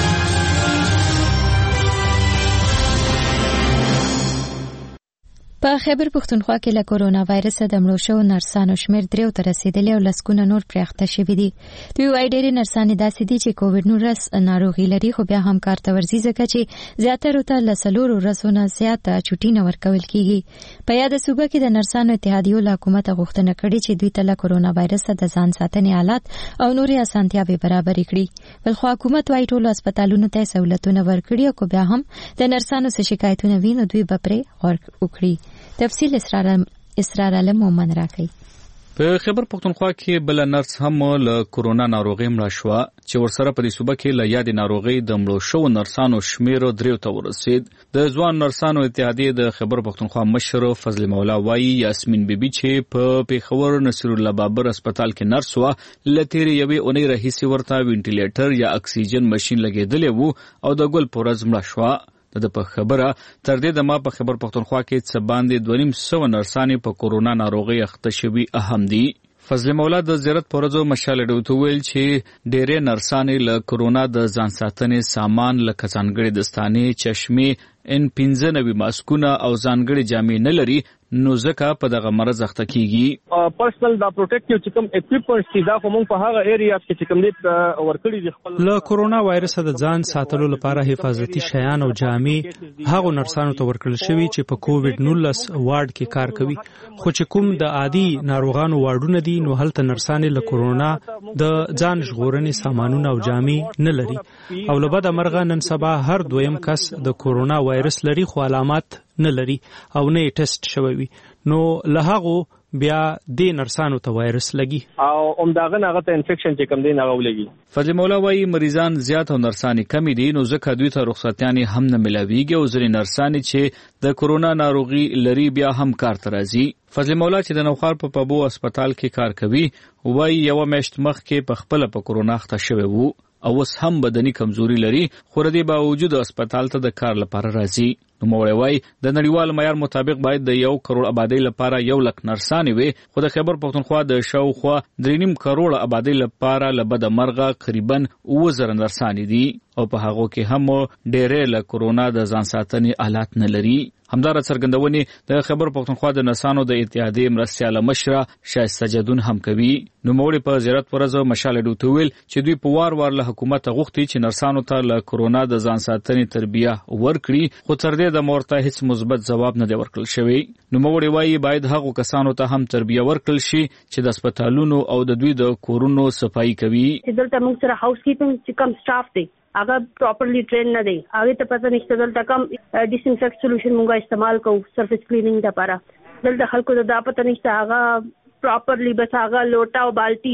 په خیبر پختونخوا کې له کرونا وایرس د مړو شوو نرسانو شمېر دریو ته رسیدلی او لسګونه نور پرې اخته شوي دي. دوی وايي ډېرې نرسانې داسې دي چې کووډ نولس ناروغي لري خو بیا هم کار ته ورځي ځکه چې زیاترو ته له څلورو ورځو نه زیاته چوټي نه ورکول کېږي. په یاده صوبه کې د نرسانو اتحادیو له حکومته غوښتنه کړې چې دوی ته له کرونا وایرس د ځان ساتنې آلات او نورې اسانتیاوې برابرې کړي. بلخو حکومت وايي ټولو هسپتالونو ته سہولتونه ورکړي او بیا هم د نرسانو څه شکایتونه وي نو دوی به پرې غور وکړي. تفصیل اسرار اسرار علم مومن راکړي. په خیبر پختونخوا کې بل نرس هم له کرونا ناروغي مړه شو چې ورسره په دې صوبه کې له یاد ناروغي د مړو شو نرسانو شمیر دریو ته ورسید. د ځوان نرسانو اتحادیه د خیبر پختونخوا مشر فضل مولا وايي یاسمین بیبي چې په پیښور نصیر الله بابر هسپتال کې نرس و لته یوې اونۍ راهیسي ورته وینټیلیټر یا اکسیجن ماشين لګیدلې وو او د ګل پورز مړه شو. د په خبره تر دې د ما په خیبر پختونخوا کې څه باندې دوه نیم سوه نرسانې په کرونا ناروغي اخته شوي اهم دي. فضل مولا د زیارت پرځو مشال ډوته ویل چې ډېرې نرسانې له کرونا د ځان ساتنې سامان لکه ځانګړي دستانې چشمې ان پنځه نوي ماسکونه او ځانګړي جامې نه لري نو ځکه په دغه مرض اخته کیږي. پرسنل دا پروټیکټیو چې کوم اکوپمنټس دي دا کوم په هغه ایریا کې چې کوم دې ورکړي دي خپل له کرونا وایرس د ځان ساتلو لپاره حفاظتي شیان او جامې هغه نرسانو ته ورکړل شوی چې په کووډ نولس وارډ کې کار کوي. خو چې کوم د عادي ناروغانو وارډونه دي نو هلته نرسانې له کرونا د ځان ژغورنې سامانونه او جامې نه لري او له بده مرغه نن سبا هر دویم کس د کرونا وایرس لري خو علامات نه لري او نه ټیسټ شوی وي نو له هغه بیا د نرسانو ته وایرس لګي او همداغه هغه ته انفیکشن چې کوم دی هغه ولګي. فضل مولا وايي مریضان زیات او نرسانې کم دي نو ځکه دوی ته رخصتیانې هم نه ملاويږي او ځینې نرسانې چې د کرونا ناروغي لري بیا هم کار ته راځي. فضل مولا چې د نوخار په پابو هسپتال کې کار کوي وايي یو میاشت مخکې په خپل په کرونا اخته شوی وو او اوس هم بدني کمزوري لري خو ردی باوجود هسپتال ته د کار لپاره راځي. نو موړی وای د نړیوال معیار مطابق باید د یو کروڑ آبادی لپاره یو لک نرسانې وي خو د خیبر پختونخوا د شاوخوا درې نیم کروڑ آبادی لپاره لبد مرغه تقریبا اوه زره نرسانې دي او په هغه کې هم ډېرې له کرونا د ځان ساتنې آلات نه لري. همدار څرګندونې د خیبر پختونخوا د نرسانو د اتحادیې مرستیاله مشره شایسته جدون هم کوي. نو موړی په زیارت ورځ مشال ډوته ویل چې دوی په وار وار له حکومت غوښتي چې نرسانو ته له کرونا د ځان ساتنې تربیه ورکړي خو تر دې د مورته هیڅ مثبت جواب نه دی ورکړل شوی. نو موړی وایي باید هغو کسانو ته هم تربیه ورکړل شي چې د هسپتالونو او د دوی د کورونو صفایي کوي. دلته موږ سره هاوس کیپینګ چې کوم سټاف دی هغه پراپرلی ټرین نه دی هغه ته پته نشته دلته کوم ډیس انفیکټ سولوشن موږ استعمال کوو سرفیس کلینینګ لپاره دلته خلکو ته دا پته نشته هغه پراپرلی بس هغه لوټا او بالټي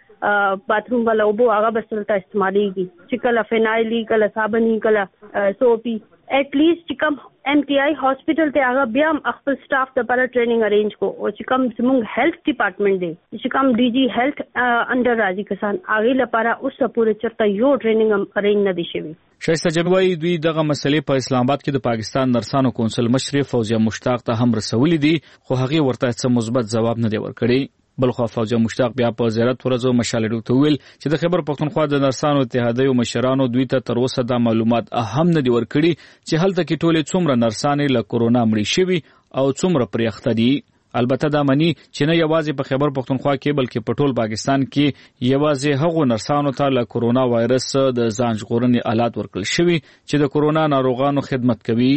او باتروم والا وبو هغه بس دلته استعمالېږي چې کله فینایلی کله صابنی کله سوپی ایٹ لیسٹ چې کوم ایم ټي آی هاسپټل ته هغه بیا خپل سټاف لپاره ټریننګ ارینج کو او چې کوم زموږ هیلث ډپارټمنټ دی چې کوم ډي جی هیلث انډر راځي کسان هغه لپاره اوس پورې چرته یو ټریننګ ارینج نه دی شوی. شایسته جنوي دوی دغه مسلې په اسلام آباد کې د پاکستان نرسانو کونسل مشر فوزیه مشتاق ته هم رسولې دي خو هغه ورته څه مثبت جواب نه دی ورکړی. بلخو فوزیه مشتاق بیا په زیارت ورځو مشال ډوته ویل چې د خیبر پختونخوا د نرسانو اتحادیې مشرانو دوی ته تر اوسه د معلومات اهم نه دی ورکړي چې هلته کې ټولې څومره نرسانې له کرونا مړې شوي او څومره پرې اخته دي. البته دا مني چې نه یوازې په خیبر پختونخوا کې بلکې په ټول پاکستان کې یوازې هغو نرسانو ته له کورونا وایرس د ځان ژغورنې آلات ورکړل شوي چې د کورونا ناروغانو خدمت کوي.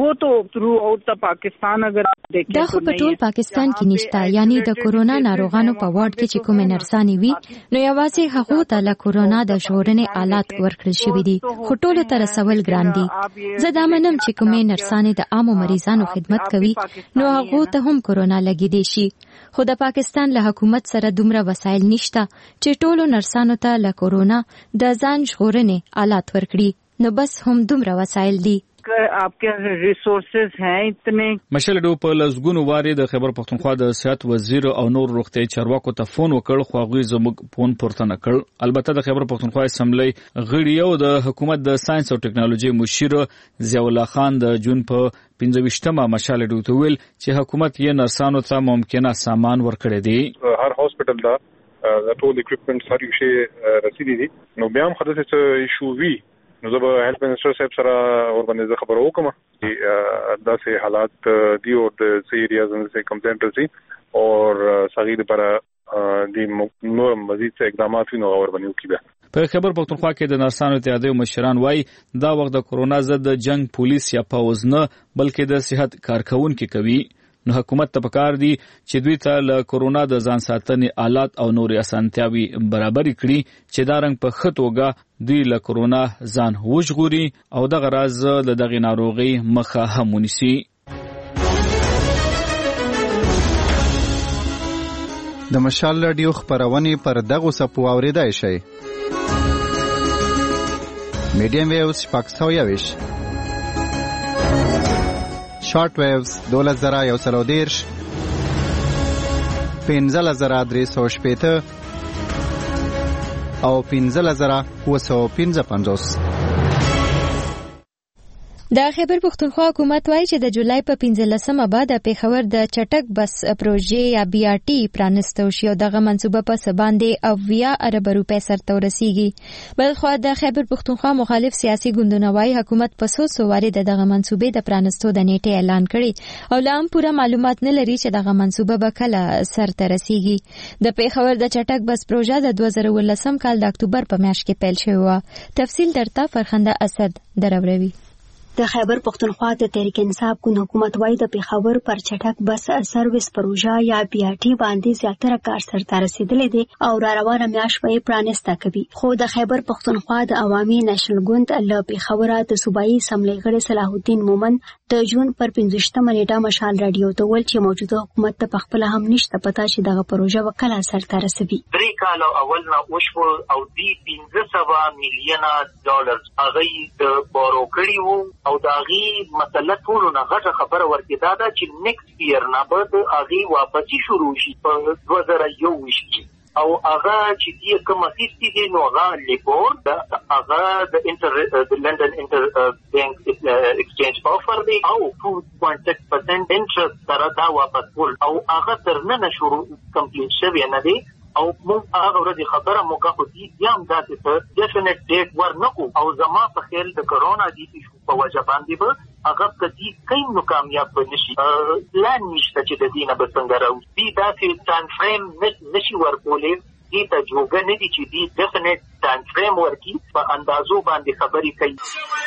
دا خو په ټول پاکستان کې نشته، یعنی د کورونا ناروغانو په وارډ کې چې کومې نرسانې وي نو یوازې هغو ته له کورونا د ژغورنې آلات ورکړل شوي دي، خو ټولو ته رسول ګران دي. زه دا منم چې کومې نرسانې د عامو مریضانو خدمت کوي نو هغو ته هم کورونا لګیدای شي، خو د پاکستان له حکومت سره دومره وسایل نشته چې ټولو نرسانو ته له کورونا د ځان ژغورنې آلات ورکړي، نو بس هم دومره وسایل دي. आपके रिसोर्सेज हैं इतने. مشل ډو په لزګونو واري د خیبر پختونخوا د صحت وزیر او نور روغتي چارواکو ته فون وکړ، خو هغه زموږ فون پورته نه کړ. البته د خیبر پختونخوا اسمبلی غړي او د حکومت د ساينس او ټکنالوژي مشیر ضیاء الله خان د جون په پنځه ویشتمه مشال ډو ته ویل چې حکومت یې نرسانو ته ممکنه سامان ورکړي دي. هر هاسپټل دا د ټول اکوپمنټ سره یو شی رسیدي دي، نو بیا هم خدای څه ایشو وی نو زه به هیلث منسټر صاحب سره ورباندې خبرو وکم چې داسې حالات دی او د سی ایریاز ان سے کمپلینټ رسی او صغیر پر د نور مزید اقدامات نو ورباندې وکړي. په خیبر پختونخوا کې د نرسانو اتحادیې مشران وایي دا وخت د کورونا ضد جنگ پولیس یا پوز نه بلکې د صحت کارکونکو کوي، نو حکومت ته پکار دي چې دوی ته له کورونا د ځان ساتنې آلات او نور اسانتیاوي برابر کړي چې دا رنګ په خطوګه دوی له کورونا ځان وژغوري او دغه راز د دغه ناروغي مخه هم ونیسي. د مشال رادیو خبرونه پر دغه سپو اوریدای شي. میډیم ویوز شپږ سوه یوویش، شارټ ویوز دولس زره یو سل او دېرش، پنځلس زره درې سوه شپېته او پنځلس زره اووه سوه پنځه پنځوس. د خیبر پختونخوا حکومت وایي چې د جولای په پنځلسمه بعد د پېښور د چټک بس پروژې یا بي آر ټي پرانستو شي او دغه منصوبه په سباندې اویا ارب روپۍ سرته ورسیږي. بلخو د خیبر پختونخوا مخالف سیاسي ګوندونه وایي حکومت په څو څو وارې د دغه منصوبې د پرانستو د نیټې اعلان کړي او لا هم پوره معلومات نه لري چې دغه منصوبه به کله سرته رسیږي. د پېښور د چټک بس پروژه د دوه زره اوولسم کال د اکتوبر په میاشت کې پیل شوې وه. تفصیل درته فرخنده اسد دروروي. د خیبر پختونخوا د تحریک انصاف ګوند حکومت وایي د پېښور پر چټک بس سرویس پروژه یا بي آر ټي باندې زیاتره کار سرته رسیدلی دی او را روانه میاشت به یې پرانسته کوي، خو د خیبر پختونخوا د عوامي نېشنل ګوند له پېښوره د صوبایي اسمبلۍ غړي صلاح الدین مومن د جون پر پنځویشتمه نیټه مشال راډیو ته وویل چې موجوده حکومت ته پخپله هم نشته پته چې دغه پروژه به کله سرته رسوي. درې کاله اول نه وشو او دوی پنځه سوه میلیونه ډالر هغوی د بارو کړي وو او د هغې مسله ټولو نه غټه خبره ورکې دا ده چې نیکسټ ایئر نه به د هغې واپسي شروع شي په دوه زره یوویشت کې او هغه چې دې کوم اخیستي دي نو هغه لیبور د هغه د انټر د لندن انټر بانک ایکسچینج آفر دی او two point six percent انټرست سره دا واپس کول او هغه تر نن شروع کمپلیټ شوی نه دی او موږ هغه ورځ خبره موږ خو دې یم داسې په ډیفینټ ډیټ ورنکو او زما په خیال د کرونا دی په وجه باندې به هغه کدي کیم نو کامیاب نشي پلان نشته چې د دینه به څنګه راوځي داسې ټایم فریم نشي ورکولې دې ته جوګه نه دي چې دې ډیفینټ ټایم فریم ورکي په اندازو باندې خبرې کوي.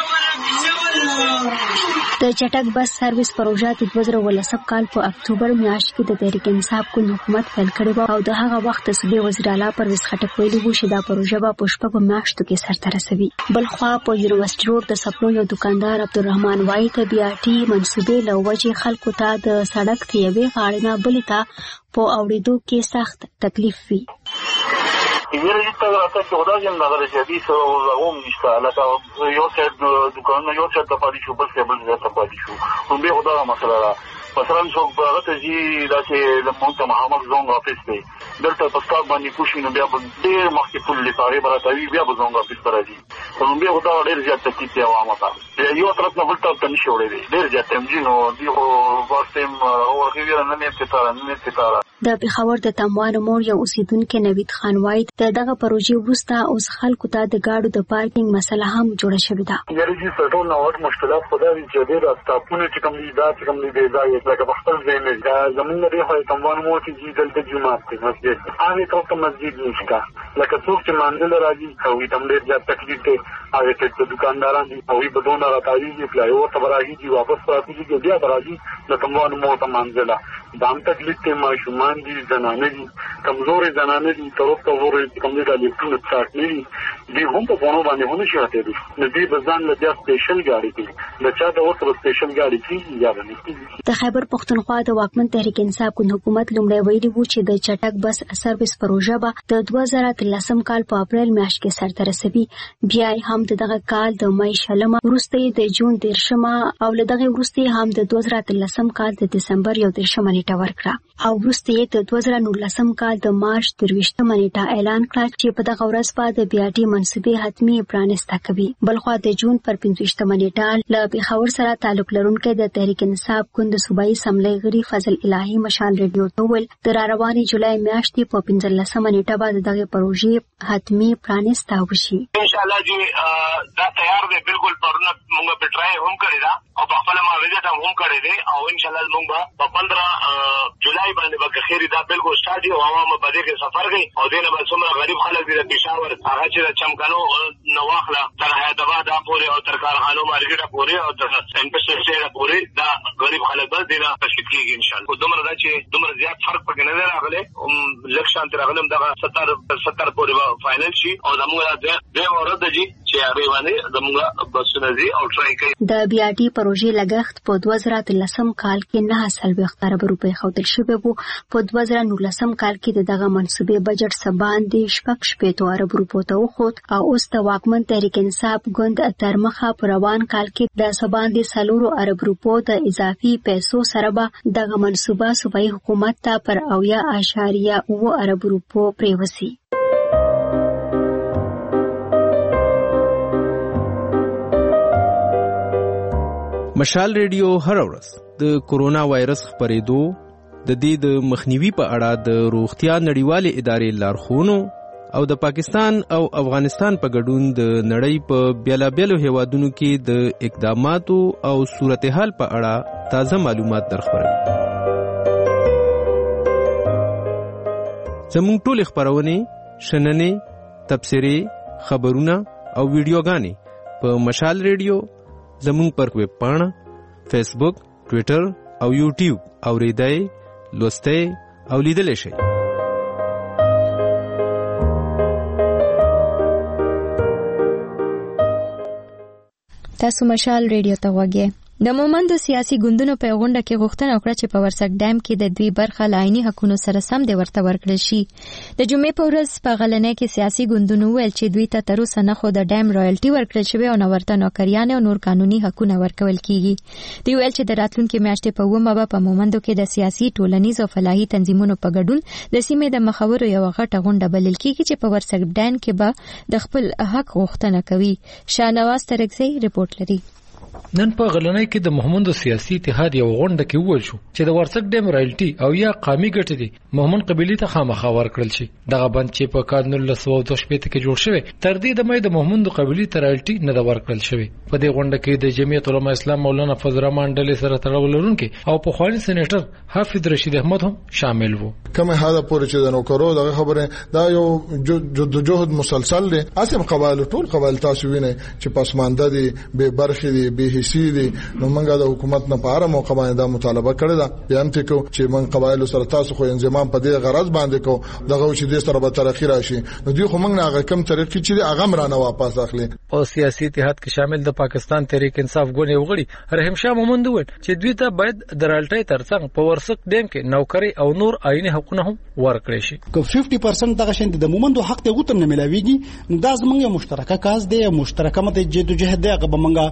د چټک بس سرویس پروژه د دوه زره اوولسم کال په اکتوبر میاشت کې د تحریک انصاف ګوند حکومت پیل کړې وه او د هغه وخت صوبې وزیر اعلی پرویز خټک ویلي وو چې دا پروژه به په شپږو میاشتو کې سرته رسوي. بلخوا په یونیورسټي روډ د سپلو یو دکاندار عبدالرحمن وایي د بي آر ټي منصوبې له وجې خلکو ته د سړک د یوې غاړې نه بلې ته په اوړېدو کې سخت تکلیف وي. Ieri sta la ciudad en la regiadisa o la omnista la ka yo said dukan yo said da padi shu bas ke bal da padi shu un be khoda masala مثلا څوک به ته جی دا چې لمونته محمد زونګ افیس دی دلته په سټاپ باندې کوشي نو بیا به ډېر مخکې پول لپاره براتوي بیا به زونګ افیس راځي نو بیا خو دا ډېر زیات تکلیف دی عوامو ته یو طرف نه بل طرف ته نشي وړی دی ډېر زیات تمجین او دی خو واسطم ورخویره نه نه ستاره نه ستاره د پېښور د تموان مور یو اوسیدونکو نوید خان وایي د دغه پروژې وروسته اوس خلکو ته د گاډو د پارکینګ مسله هم جوړه شوې ده. یاري چې ټول نو وخت مشکلات خدای چې ډېر استاپونه چې کوم دي دا چې کوم دي دی ځای لکه بختل ځای نه دا زمونږ لري خو تموان مور چې دلته جمعه دی مسجد هغه ټول مسجد نشته لکه څوک چې منځل راځي او تم ډېر زیات تکلیف دی هغه چې دکانداران دي او په دونه راځي فلای او تبراهي دي واپس راځي چې بیا راځي د تموان مور ته منځله دا هم تکلیف ته ماشومان دي زنانه دي کمزوري زنانه دي تروف کمزوري کم دي د لیکونو څاټ نه دي هم په فونو باندې ونه شاته دي د دې بزان له بیا سپیشل ګاډي دي د چا د اوسه سپیشل ګاډي کیږي یا نه. د خیبر پښتونخوا د واکمن تحریک انصاف ګوند حکومت لومړی ویلي وو چې د چټک بس سرویس پروژه به د دوه زره اتلسم کال په اپریل میاشت کې سرته رسوي. بیا هم دغه کال د مې شلمه وروسته د جون دیرشمه او له دغه وروسته هم د دوه زره اتلسم کال د دسمبر یو دیرشمه نیټه ورکړه او وروسته د دوه زره نولسم کال د مارچ درویشتمه نیټه اعلان کړ چې په دغه ورځ په د بیا ټي منصبې حتمی پرانسته کوي. بلخوا د جون پر پنځویشتمه نیټه له پېښور سره تعلق لرونکي د تحریک انصاف ګوند صوبایي سملې غړي فضل الهي مشال ریډیو ته ویل د رارواني جولای میاشتې په پنځلسمه نیټه باندې دغه پروژې حتمی پرانسته وشي. ان شاء الله چې دا تیار دی بالکل پرونه موږ په ټرای هم کړی دا او په خپل معاوضه هم کړی دی او ان شاء الله موږ په پندرہ جولای باندې به خیر دا بالکل سٹارټ او عوام په دې کې سفر کوي او دینه به څومره غریب خلک دي د پېښور هغه چې چمکانو نواخله تر حیدرآباد پورې او تر کارخانو مارکیټ پورې او تر سنټر سره پورې دا غریب خلک به دینه تشکیل کیږي ان شاء الله. دومره دا چې دومره زیات فرق پکې نه راغلی لکشان تر غلم دغه ستر ستر پورې فائنل شي او زموږ د ورته دي چې هغه باندې زموږ بسونه دي او ټرای کوي. د بیا ټي پروژې لګښت په دوه زره اتلسم کال کې نه سلويخت ارب روپۍ خوتل شوی وو. په دوه زره نولسم کال کې د دغه منصوبې بجټ سبان دي شپږ شپېته ارب روپو ته وخوت او اوس د واکمن تحریک انصاف ګوند تر مخه په روان کال کې د سبان دي سلورو ارب روپو د اضافي پیسو سره به دغه منصوبه صوبایي حکومت ته پر اویا اشاریه اوه ارب روپو پریوسی. مشال ریډیو هر ورځ د کورونا وایرس خپرېدو د دې د مخنیوي په اړه د روغتیا نړیوالې ادارې لارښوونو او د پاکستان او افغانستان په ګډون د نړۍ په بیلابیلو هیوادونو کې د اقداماتو او صورتحال په اړه تازه معلومات درخبروي. زموږ ټول خبرونه شننې تبصرې خبرونه او ویډیوګانې په مشال ریډیو زموږ پر ویب پاڼه فیسبوک ټویټر او یوټیوب اوریدای لوستای او لیدل شي. تاسو مشال ریډیو ته وګورئ. د مومند سیاسي ګوندونو په غونډه کې غوښتنه وکړه چې په ورسک ډیم کې د دوی برخه لایني حقوقو سره سم دی ورته ورکړل شي. د جمعې په ورځ په غلنۍ کې سیاسي ګوندونو ویل چې دوی ته تر اوسه نه خو د ډیم رایلټي ورکړل شوی او نه ورته نوکریان او نور قانوني حقوقونه ورکول کیږي. دوی ویل چې د راتلونکي میاشتې په اومه به په مومندو کې د سیاسي ټولنیز او فلاحي تنظیمونو په ګډون د سیمې د مخاورو یو غټه غونډه بلل کیږي چې په ورسک ډیم کې به د خپل حق غوښتنه کوي. شاهنواز ترکزی رپورټ لري. نن په غلنۍ کې د محمد سیاسي اتحاد یو غونډه کې وویل شو چې د ورسک ډیم رایلټي او یا قامي ګټې دي محمد قبيلي ته خامخا ورکړل شي. دغه بند چې په کال نولس سوه دوه شپېته کې جوړ شوی تر دې د مې د محمد قبيلي ته رایلټي نه د ورکړل شوی. په دې غونډه کې د جمعیت علماء اسلام مولانا فضل الرحمن ډلې سره تړاو لرونکي او په خواني سېنیټر حافظ رشید احمد هم شامل وو. کومه حاله پورې چې د نوکرو دغه خبره دا یو جدوجہد مسلسل دی. اسیم قبایل ټول قبایل تاسو وینئ چې پسمانده دي به برخې دي به حصي دي. نو موږ د حکومت نه په اړه موقع باندې دا مطالبه کړې ده بیان ته کو چې موږ قبایل سره تاسو خو انضمام په دې غرض باندې کو دغه چې دې سره به ترقی راشي. نو دوی خو موږ نه هغه کم ترقی چې هغه مرانه واپس اخلي. او سیاسي اتحاد کې شامل د پاکستان تحریک انصاف ګوند یو غړي رحیم شاه مومند وویل چې دوی ته باید د رالټۍ ترڅنګ په ورسک ډیم کې نوکری او نور آئینی حقوقونه هم ورکړي شي. که پنځه پرسنټ دغه شند د مومندو حق ته غوتم نه ملاويږي نو دا زمونږ یو مشترکه کاز دی مشترکه مت جدوجہد دی هغه به موږ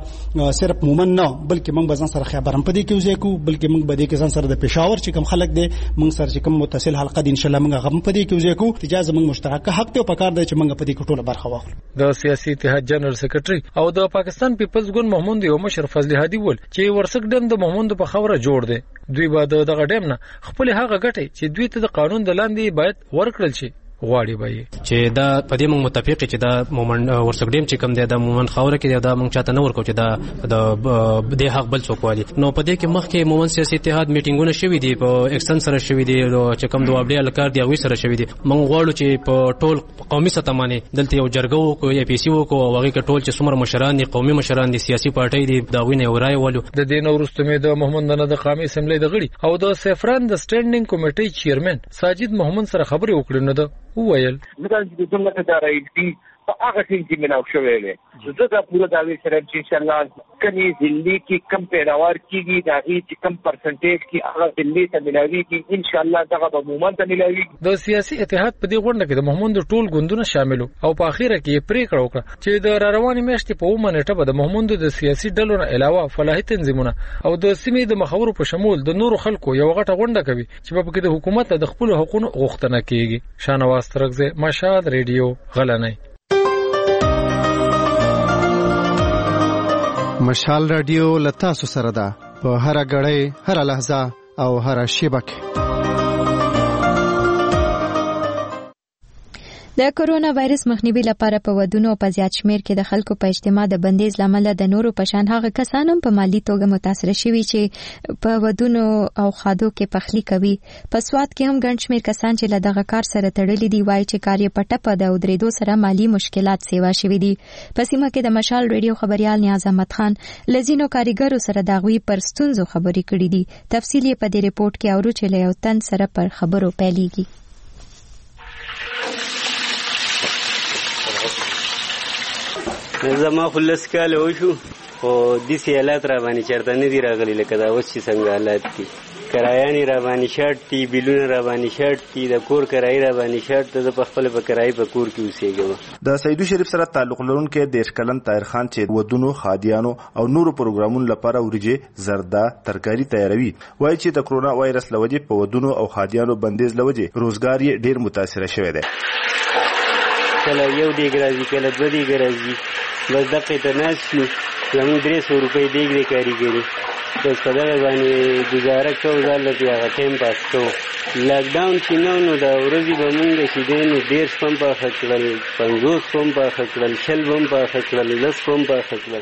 صرف مومن نه بلکې موږ به ځان سره خبرم پدې کې وزې کو بلکې موږ به دې کې ځان سره د پېښور چې کوم خلک دي موږ سره چې کوم متصل حلقه دي ان شاء الله موږ غو پدې کې وزې کو اجازه موږ مشترکه حق ته پکار دی چې موږ پدې کې ټوله برخه واخلو. د سیاسي اتحاد جنرال سیکریټري او د پاکستان پیپلز ګوند محمود یو مشر فضل هادي ول چې ورسک ډیم د محمود په خوره جوړ دی دوی به دغه ډیم نه خپل هغه ګټي چې دوی ته د قانون د لاندې باید ورکړل شي غواړي به چې دا په دې موږ متفق چې دا مومن ورسک ډیم چې کم دی د مومن خوره کې دا موږ چاته نه ورکو چې دا د دې حق بل څوک والی نو په دې کې مخکې مومن سیاسي اتحاد میټینګونه شوي دي په اکسن سره شوي دي چې کم دوه وړي الکار دی او سره شوي دي موږ غواړو چې په ټول قومي سطح باندې دلته یو جرګه وکړو یا پی سی وکړو او هغه کې ټول چې څومره مشران دي قومي مشران دي سیاسي پارټي دي دا وینه ورای ولو د دین ورستو مې د محمد نه د قومي اسمبلی د غړي او د سفران د سټینډینګ کمیټې چیرمن ساجد محمد سره خبرې وکړې نو ده وویل مثلا چې څنګه ته راځي په هغه څنګه چې ملاو شوې وي زه دا پوره دا وی سره چې ان شاء الله کني ذلی کې کم پیداوار کیږي دا هیڅ کم پرسنټیج کې هغه ذلی ته ملاوي کې ان شاء الله دغه به مومن ته ملاوي. د سیاسي اتحاد په دې غونډه کې د محمود ټول ګوندونه شامل او په اخیره کې پریکړه وکړه چې د رواني میاشتې په ومنه ټبه د محمود د سیاسي ډلو نه علاوه فلاحي تنظیمونه او د سیمې د مخاورو په شمول د نورو خلکو یو غټه غونډه کوي چې په کې د حکومت د خپل حقوقو غوښتنه کوي. شانواز ترغزه مشال ریډیو غلنۍ. مشال رادیو لتا سو سره ده په هر غړې هر لحظه او هر شیبه کې. د کورونا وایرس مخنیوي لپاره په ودونو او په زیات شمیر کې د خلکو په اجتماع د بندیز لامل د نورو په شان هغه کسان هم په مالی توګه متاثر شوي چې په ودونو او خادو کې پخلی کوي. په سواد کې هم ګڼ شمیر کسان چې له دغه کار سره تړلي دي وایي چې کار یې په ټپه د درېدو سره مالی مشکلات سیوا شوي دي. په سیمه کې د مشال ریډیو خبريال نیاز احمد خان لزینو کاریګرو سره د غوي پر ستونزو خبرې کړې دي. تفصیل یې په دې ریپورت کې اورو چې له یو تن سره پر خبرو پیلېږي. زما خلص کاله وشو خو داسې حالات را باندې چېرته نه دي راغلي لکه دا اوس چې څنګه حالات دي. کرایانې را باندې شرط دي بیلونه را باندې شرط دي د کور کرایي را باندې شرط ده. زه په خپله په کرایي په کور کې اوسېږم. د سیدو شریف سره تعلق لرونکی دېرش کلن طاهر خان چې ودونو خادیانو او نورو پروګرامونو لپاره وریجې زرده ترکاري تیاروي وایي چې د کرونا وایرس له وجې په ودونو او خادیانو بندیز له وجې روزګار یې ډېر متاثره شوی دی. کله یو دیګ راځي کله دوه دیګ راځي بس دقې ته ناست شو زموږ درې سوه روپۍ دیګ دی کاریګري بس په دغه باندې ګزاره کوو ځاله پې هغه ټایم پاس کوو. لاکډاون چې نه نو دا ورځې به مونږ چې دی نو دېرش به هم پاخه کړل پنځوس به هم پاخه کړل شل به هم پاخه کړل لس به هم پاخه کړل.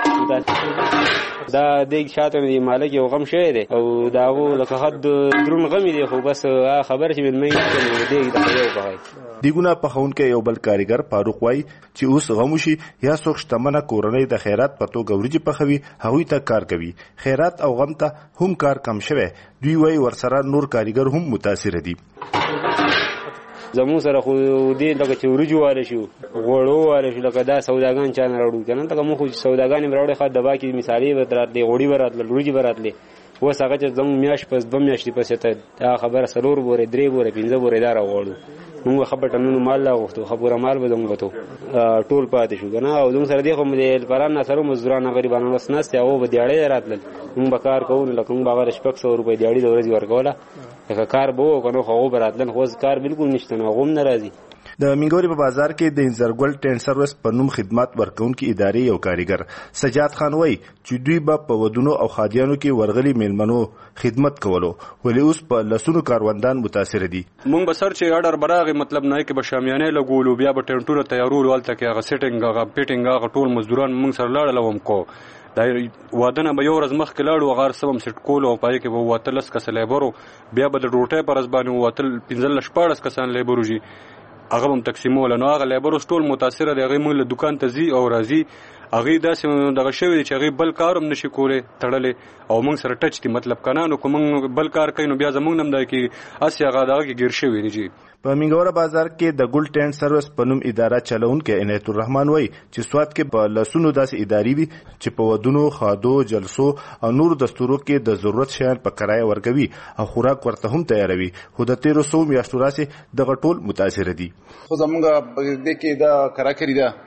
دا دیګ شاته مې مالک یو غم شوی دی او د هغو لکه حد درون غمې دی خو بس هغه خبره چې مېلمه یې کړل نو دیګ دغه یو پخوي. دیګونه پخونکی یو بل کاریګر فاروق وایي چې اوس غم وشي یا څوک شتمنه کورنۍ د خیرات په توګه وریجې پخوي هغوی ته کار کوي. خیرات او غم ته هم کار کم شوی. دوی وایي ورسره نور کاریګر هم متاثره دي. زموږ سره خو دې لکه چې وریجو والی شو غوړو والی شو لکه دا سوداګان چا نه راوړو که نه لکه موږ خو سوداګان یې راوړی ښه دبا کې مثالې به راتلې غوړي به راتلل وریجې به راتلې اوس هغه چې زموږ میاشت پس دوه میاشتې پسې ته دا خبره څلور بورې درې بورې پنځه بورې دا راغواړو موږ ښه بټنونو مال راغوښتو ښه پوره مال به زموږ وتو ټول پاتې شو که نه او زموږ سره دې خو د الفران ناصرو مزدوران غریبان بس ناست هغو به دیاړۍ راتلل موږ به کار کوو لکه موږ به هغه شپږ سوه روپۍ دیاړي د ورځې ورکوله لکه کار به وو که نه خو هغو به راتلل خو اوس کار بلکل نشته نو هغو هم نه راځي. د مینګوري په بازار کې د انزرګل ټینټ سروس په نوم خدمات ورکوونکي ادارې یو کاریګر سجاد خان وایي چې دوی به په ودونو او خادیانو کې ورغلي میلمنو خدمت کولو ولې اوس په لسونو کاروندان متاثر دي. مونږ به سر چې اډر براغه مطلب نه کې به شامیانه لګولو بیا به ټینټونه تیارول ولته کې هغه سیټینګ هغه پیټینګ هغه ټول مزدوران مونږ سره لاړل وم کو دا وادنه به یو ورځ مخکې لاړو هغه سبم سیټ کولو او پای کې به وته لس کس لیبرو بیا به د ډوټۍ پر ځبانه وته پنځه لس شپاړس کسان لیبرو جی هغه هم تقسیمول نو هغه لیبر ټول متاثر دی هغه مول دکان ته زی او راځي هغه داسې دغه شوی چې هغه بل کار هم نشي کوله تړلې او موږ سره ټچ دي مطلب کنه نو کوم بل کار کوي نو بیا زمونږ نم دی کې اسی هغه دغه کې گیر شوی دی. په مینګورا بازار کې د ګل ټینټ سروس په نوم اداره چلونکې عنایت الرحمن وایي چې سواد کې په لسونو داسې ادارې دي چې په ودونو خادو جلسو او نور دستورو کې د ضرورت شیان په کرایه ورکوي او خوراک ورته هم تیاروي خو د تیرو سو میاشتو راسې دغه ټول متاثر دي. خو زمونږ دې کې دا کرا کړی ده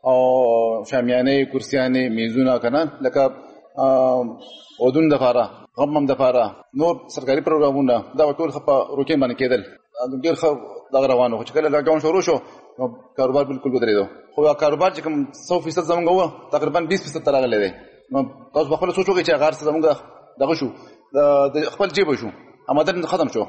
او شامیانه کرسیانه میزونه کنه لکه ودون د فاره غمم د فاره نور سرکاري پروګرامونه دا ټول خپه روټین باندې کېدل ډېر ښه دغه روانو چې کله لاکډاون شروع شو نو کاروبار بالکل ودرېدو خو کاروبار چې کوم سو فیصد زمونږ وو تقریبا بیس فیصد ته راغلی دی نو تاسو به خپله سوچ وکړئ چې هغه هر څه زمونږ دغه شو د خپل جیب شو آمدن ختم شو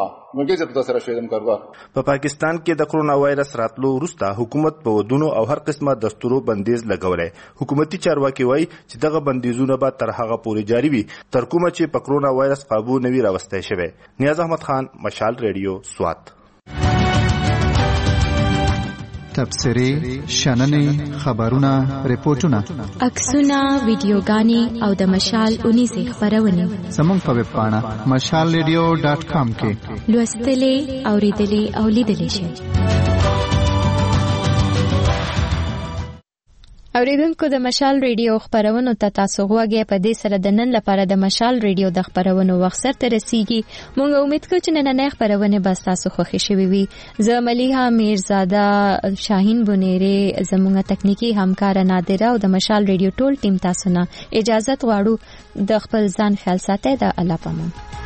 په پاکستان کې د کرونا وایرس راتلو وروسته حکومت په ودونو او هر قسمه دستورو بندیز لګولی. حکومتي چارواکي وایي چې دغه بندیزونه به تر هغه پورې جاري وي تر کومه چې په کرونا وایرس قابو نه وي راوستی شوی. نیاز احمد خان، مشال ریډیو، سوات. تبصرې، شننې، خبرونه، ریپورتونه، عکسونه، ویډیوګانې او د مشال اونیزې خپرونې زموږ په ویب پاڼه مشال ریډیو ډاټ کام کې لوستلې، اورېدلې او لیدلې شئ. اوریدونکو د مشال ریډیو خبرونو ته تاسو غوږی په دې سره د نن لپاره د مشال ریډیو د خبرونو وخت سره رسیدي. مونږ امید کوو چې نننې خبرونه به تاسو خوښ شي وي. زه ملیحه میرزاده، شاهین بونیری، زموږه تکنیکی همکار نادره او د مشال ریډیو ټول ټیم تاسو نه اجازه غواړو د خپل ځان خیال ساتئ. د الله پامان.